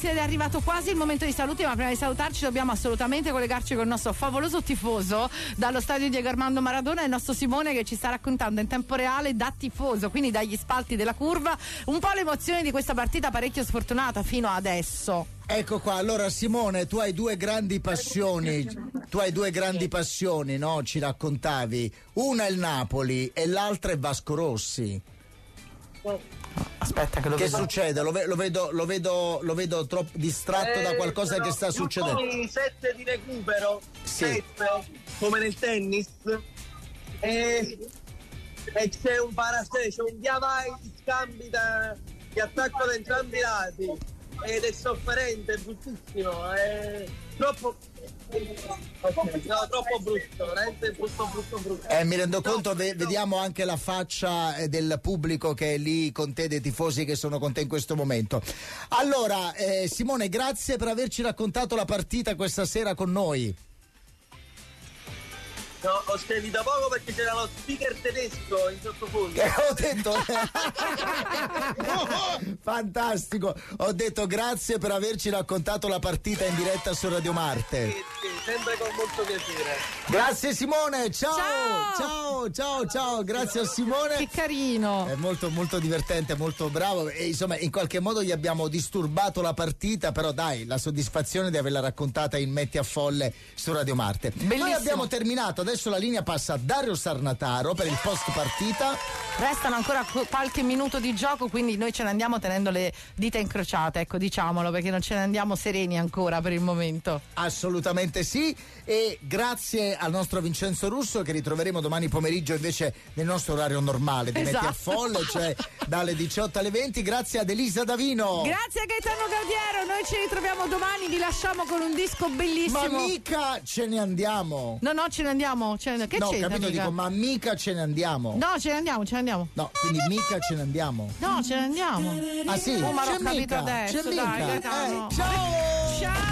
ed è arrivato quasi il momento di saluti, ma prima di salutarci dobbiamo assolutamente collegarci con il nostro favoloso tifoso dallo stadio Diego Armando Maradona, il nostro Simone, che ci sta raccontando in tempo reale da tifoso, quindi dagli spalti della curva, un po' l'emozione di questa partita parecchio sfortunata fino adesso. Ecco qua, allora Simone, tu hai due grandi passioni, no? Ci raccontavi, una è il Napoli e l'altra è Vasco Rossi. Aspetta che Che succede? Lo vedo troppo distratto da qualcosa che sta succedendo. I 7 di recupero, Sì. 7, come nel tennis, e c'è un parasè, c'è un via vai di scambi di attacco da entrambi i lati, ed è sofferente, è bruttissimo, è troppo brutto, veramente brutto. Mi rendo conto, vediamo anche la faccia del pubblico che è lì con te, dei tifosi che sono con te in questo momento. Allora, Simone, grazie per averci raccontato la partita questa sera con noi. No, ho sentito poco perché c'era lo speaker tedesco in sottofondo. Ho detto fantastico, ho detto grazie per averci raccontato la partita in diretta su Radio Marte. Sì, sempre con molto piacere. Grazie Simone, ciao, grazie a Simone. Che carino. È molto molto divertente, molto bravo, e insomma in qualche modo gli abbiamo disturbato la partita, però dai, la soddisfazione di averla raccontata in Metti a Folle su Radio Marte. Bellissimo. Noi abbiamo terminato, adesso la linea passa a Dario Sarnataro per il post partita. Restano ancora qualche minuto di gioco, quindi noi ce ne andiamo tenendo le dita incrociate, ecco, diciamolo, perché non ce ne andiamo sereni ancora per il momento. Assolutamente sì, e grazie al nostro Vincenzo Russo, che ritroveremo domani pomeriggio invece nel nostro orario normale di Metti a Folle, cioè dalle 18 alle 20. Grazie ad Elisa Davino. Grazie a Gaetano Gaudiero, noi ci ritroviamo domani, vi lasciamo con un disco bellissimo. Ma mica ce ne andiamo. No, ce ne andiamo. Che no, c'entra, capito, mica? dico, ma mica ce ne andiamo. No, ce ne andiamo. No, quindi mica ce ne andiamo. No, ce ne andiamo. Ah sì? Oh, ma l'ho C'è capito mica, adesso, c'è dai, mica. Gaetano. Ciao!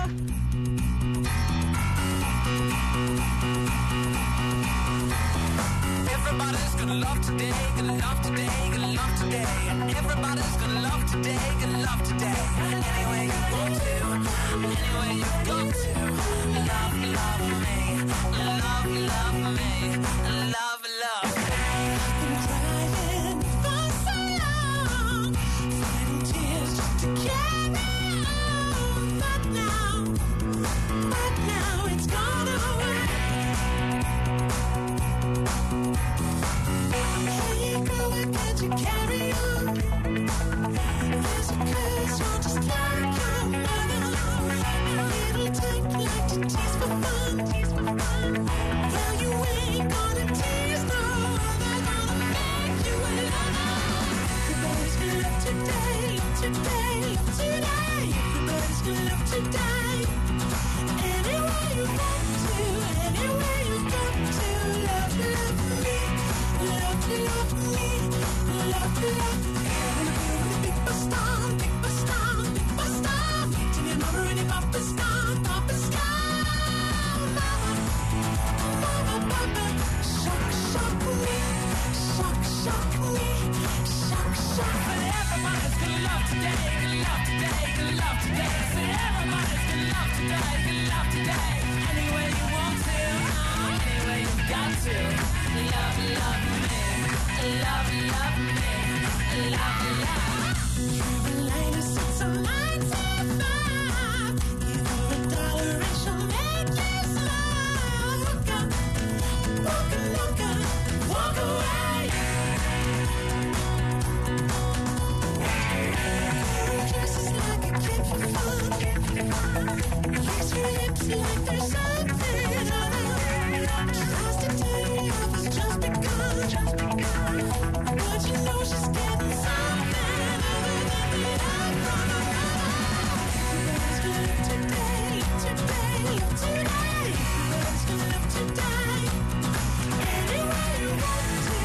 Everybody's gonna love today, gonna love today, gonna love today. Everybody's gonna love today, gonna love today. Anyway you want to, anyway you got to. Love me, love me, love me, love me. Been crying for so long, fighting tears just to carry on. But now it's gone away. Hey girl, why can't you carry on? There's a curse, you're just like your mother. It'll take like to tease for fun. Well, you ain't gonna tease no, they're gonna make you a lover. Everybody's gonna love today, love today, love today. Everybody's gonna love today. Anyway you want to, anyway you got to. Love me, love me, love me. Big bus stop, meeting your mother in a papa stop, mama, shock me. But everybody's gonna love today, gonna love today, gonna love today. Say everybody's gonna love today, gonna love today. Anyway you want to, anyway you got to. Love me, love me, love me. You've been late since I'm 95. Give her $1 and she'll make you smile. Walk away. Dresses like a kid for fun. Kiss your lips like there's something other. Tries to tell you love has just begun. But you know she's getting something other than the love from another. Everybody's gonna love today, love today. Everybody's gonna love today. Anyway you want to,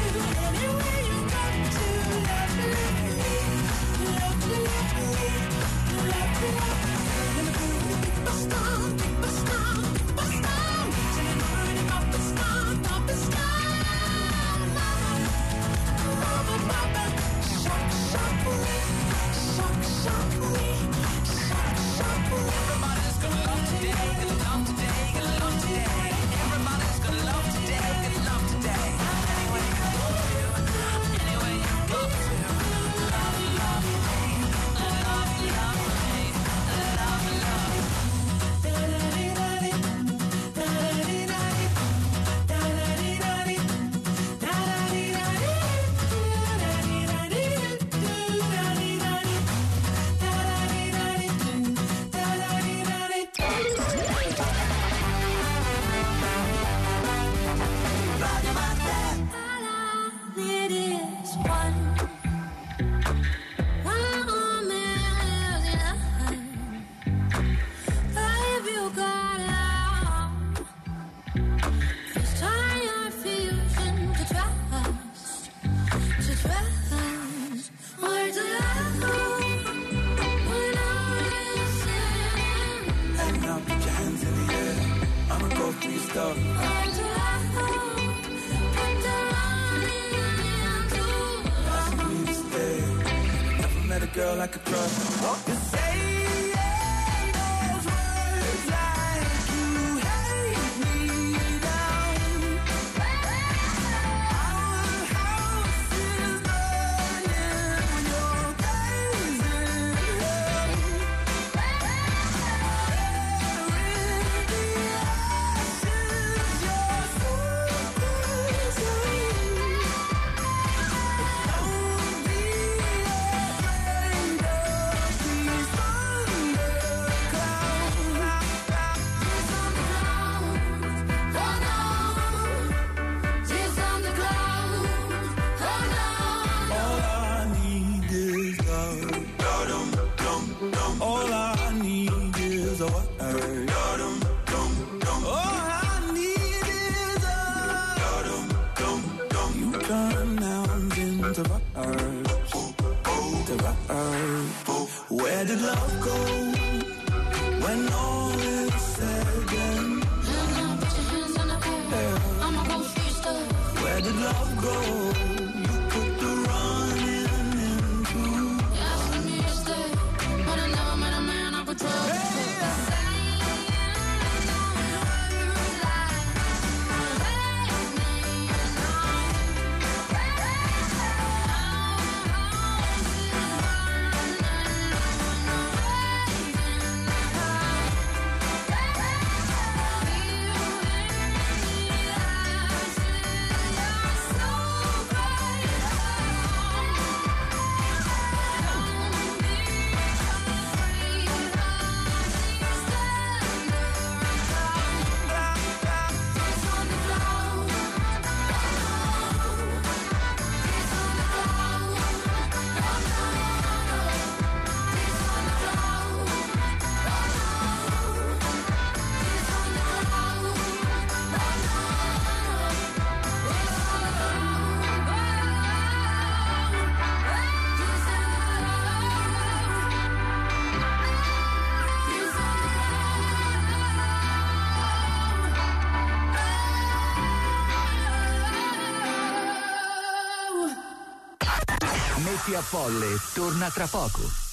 go. Asking me to stay. Never met a girl like a crush. You say those words like you hate me down. Our house is burning when your days in hell. All I need is a word. All I need is a. You turn nouns into verbs. To verbs. Where did love go when all is said and done? I'ma go free stuff. Where did love go? You put the running into. Asking me to stay. But I never met a man I could trust. Metti a Folle torna tra poco.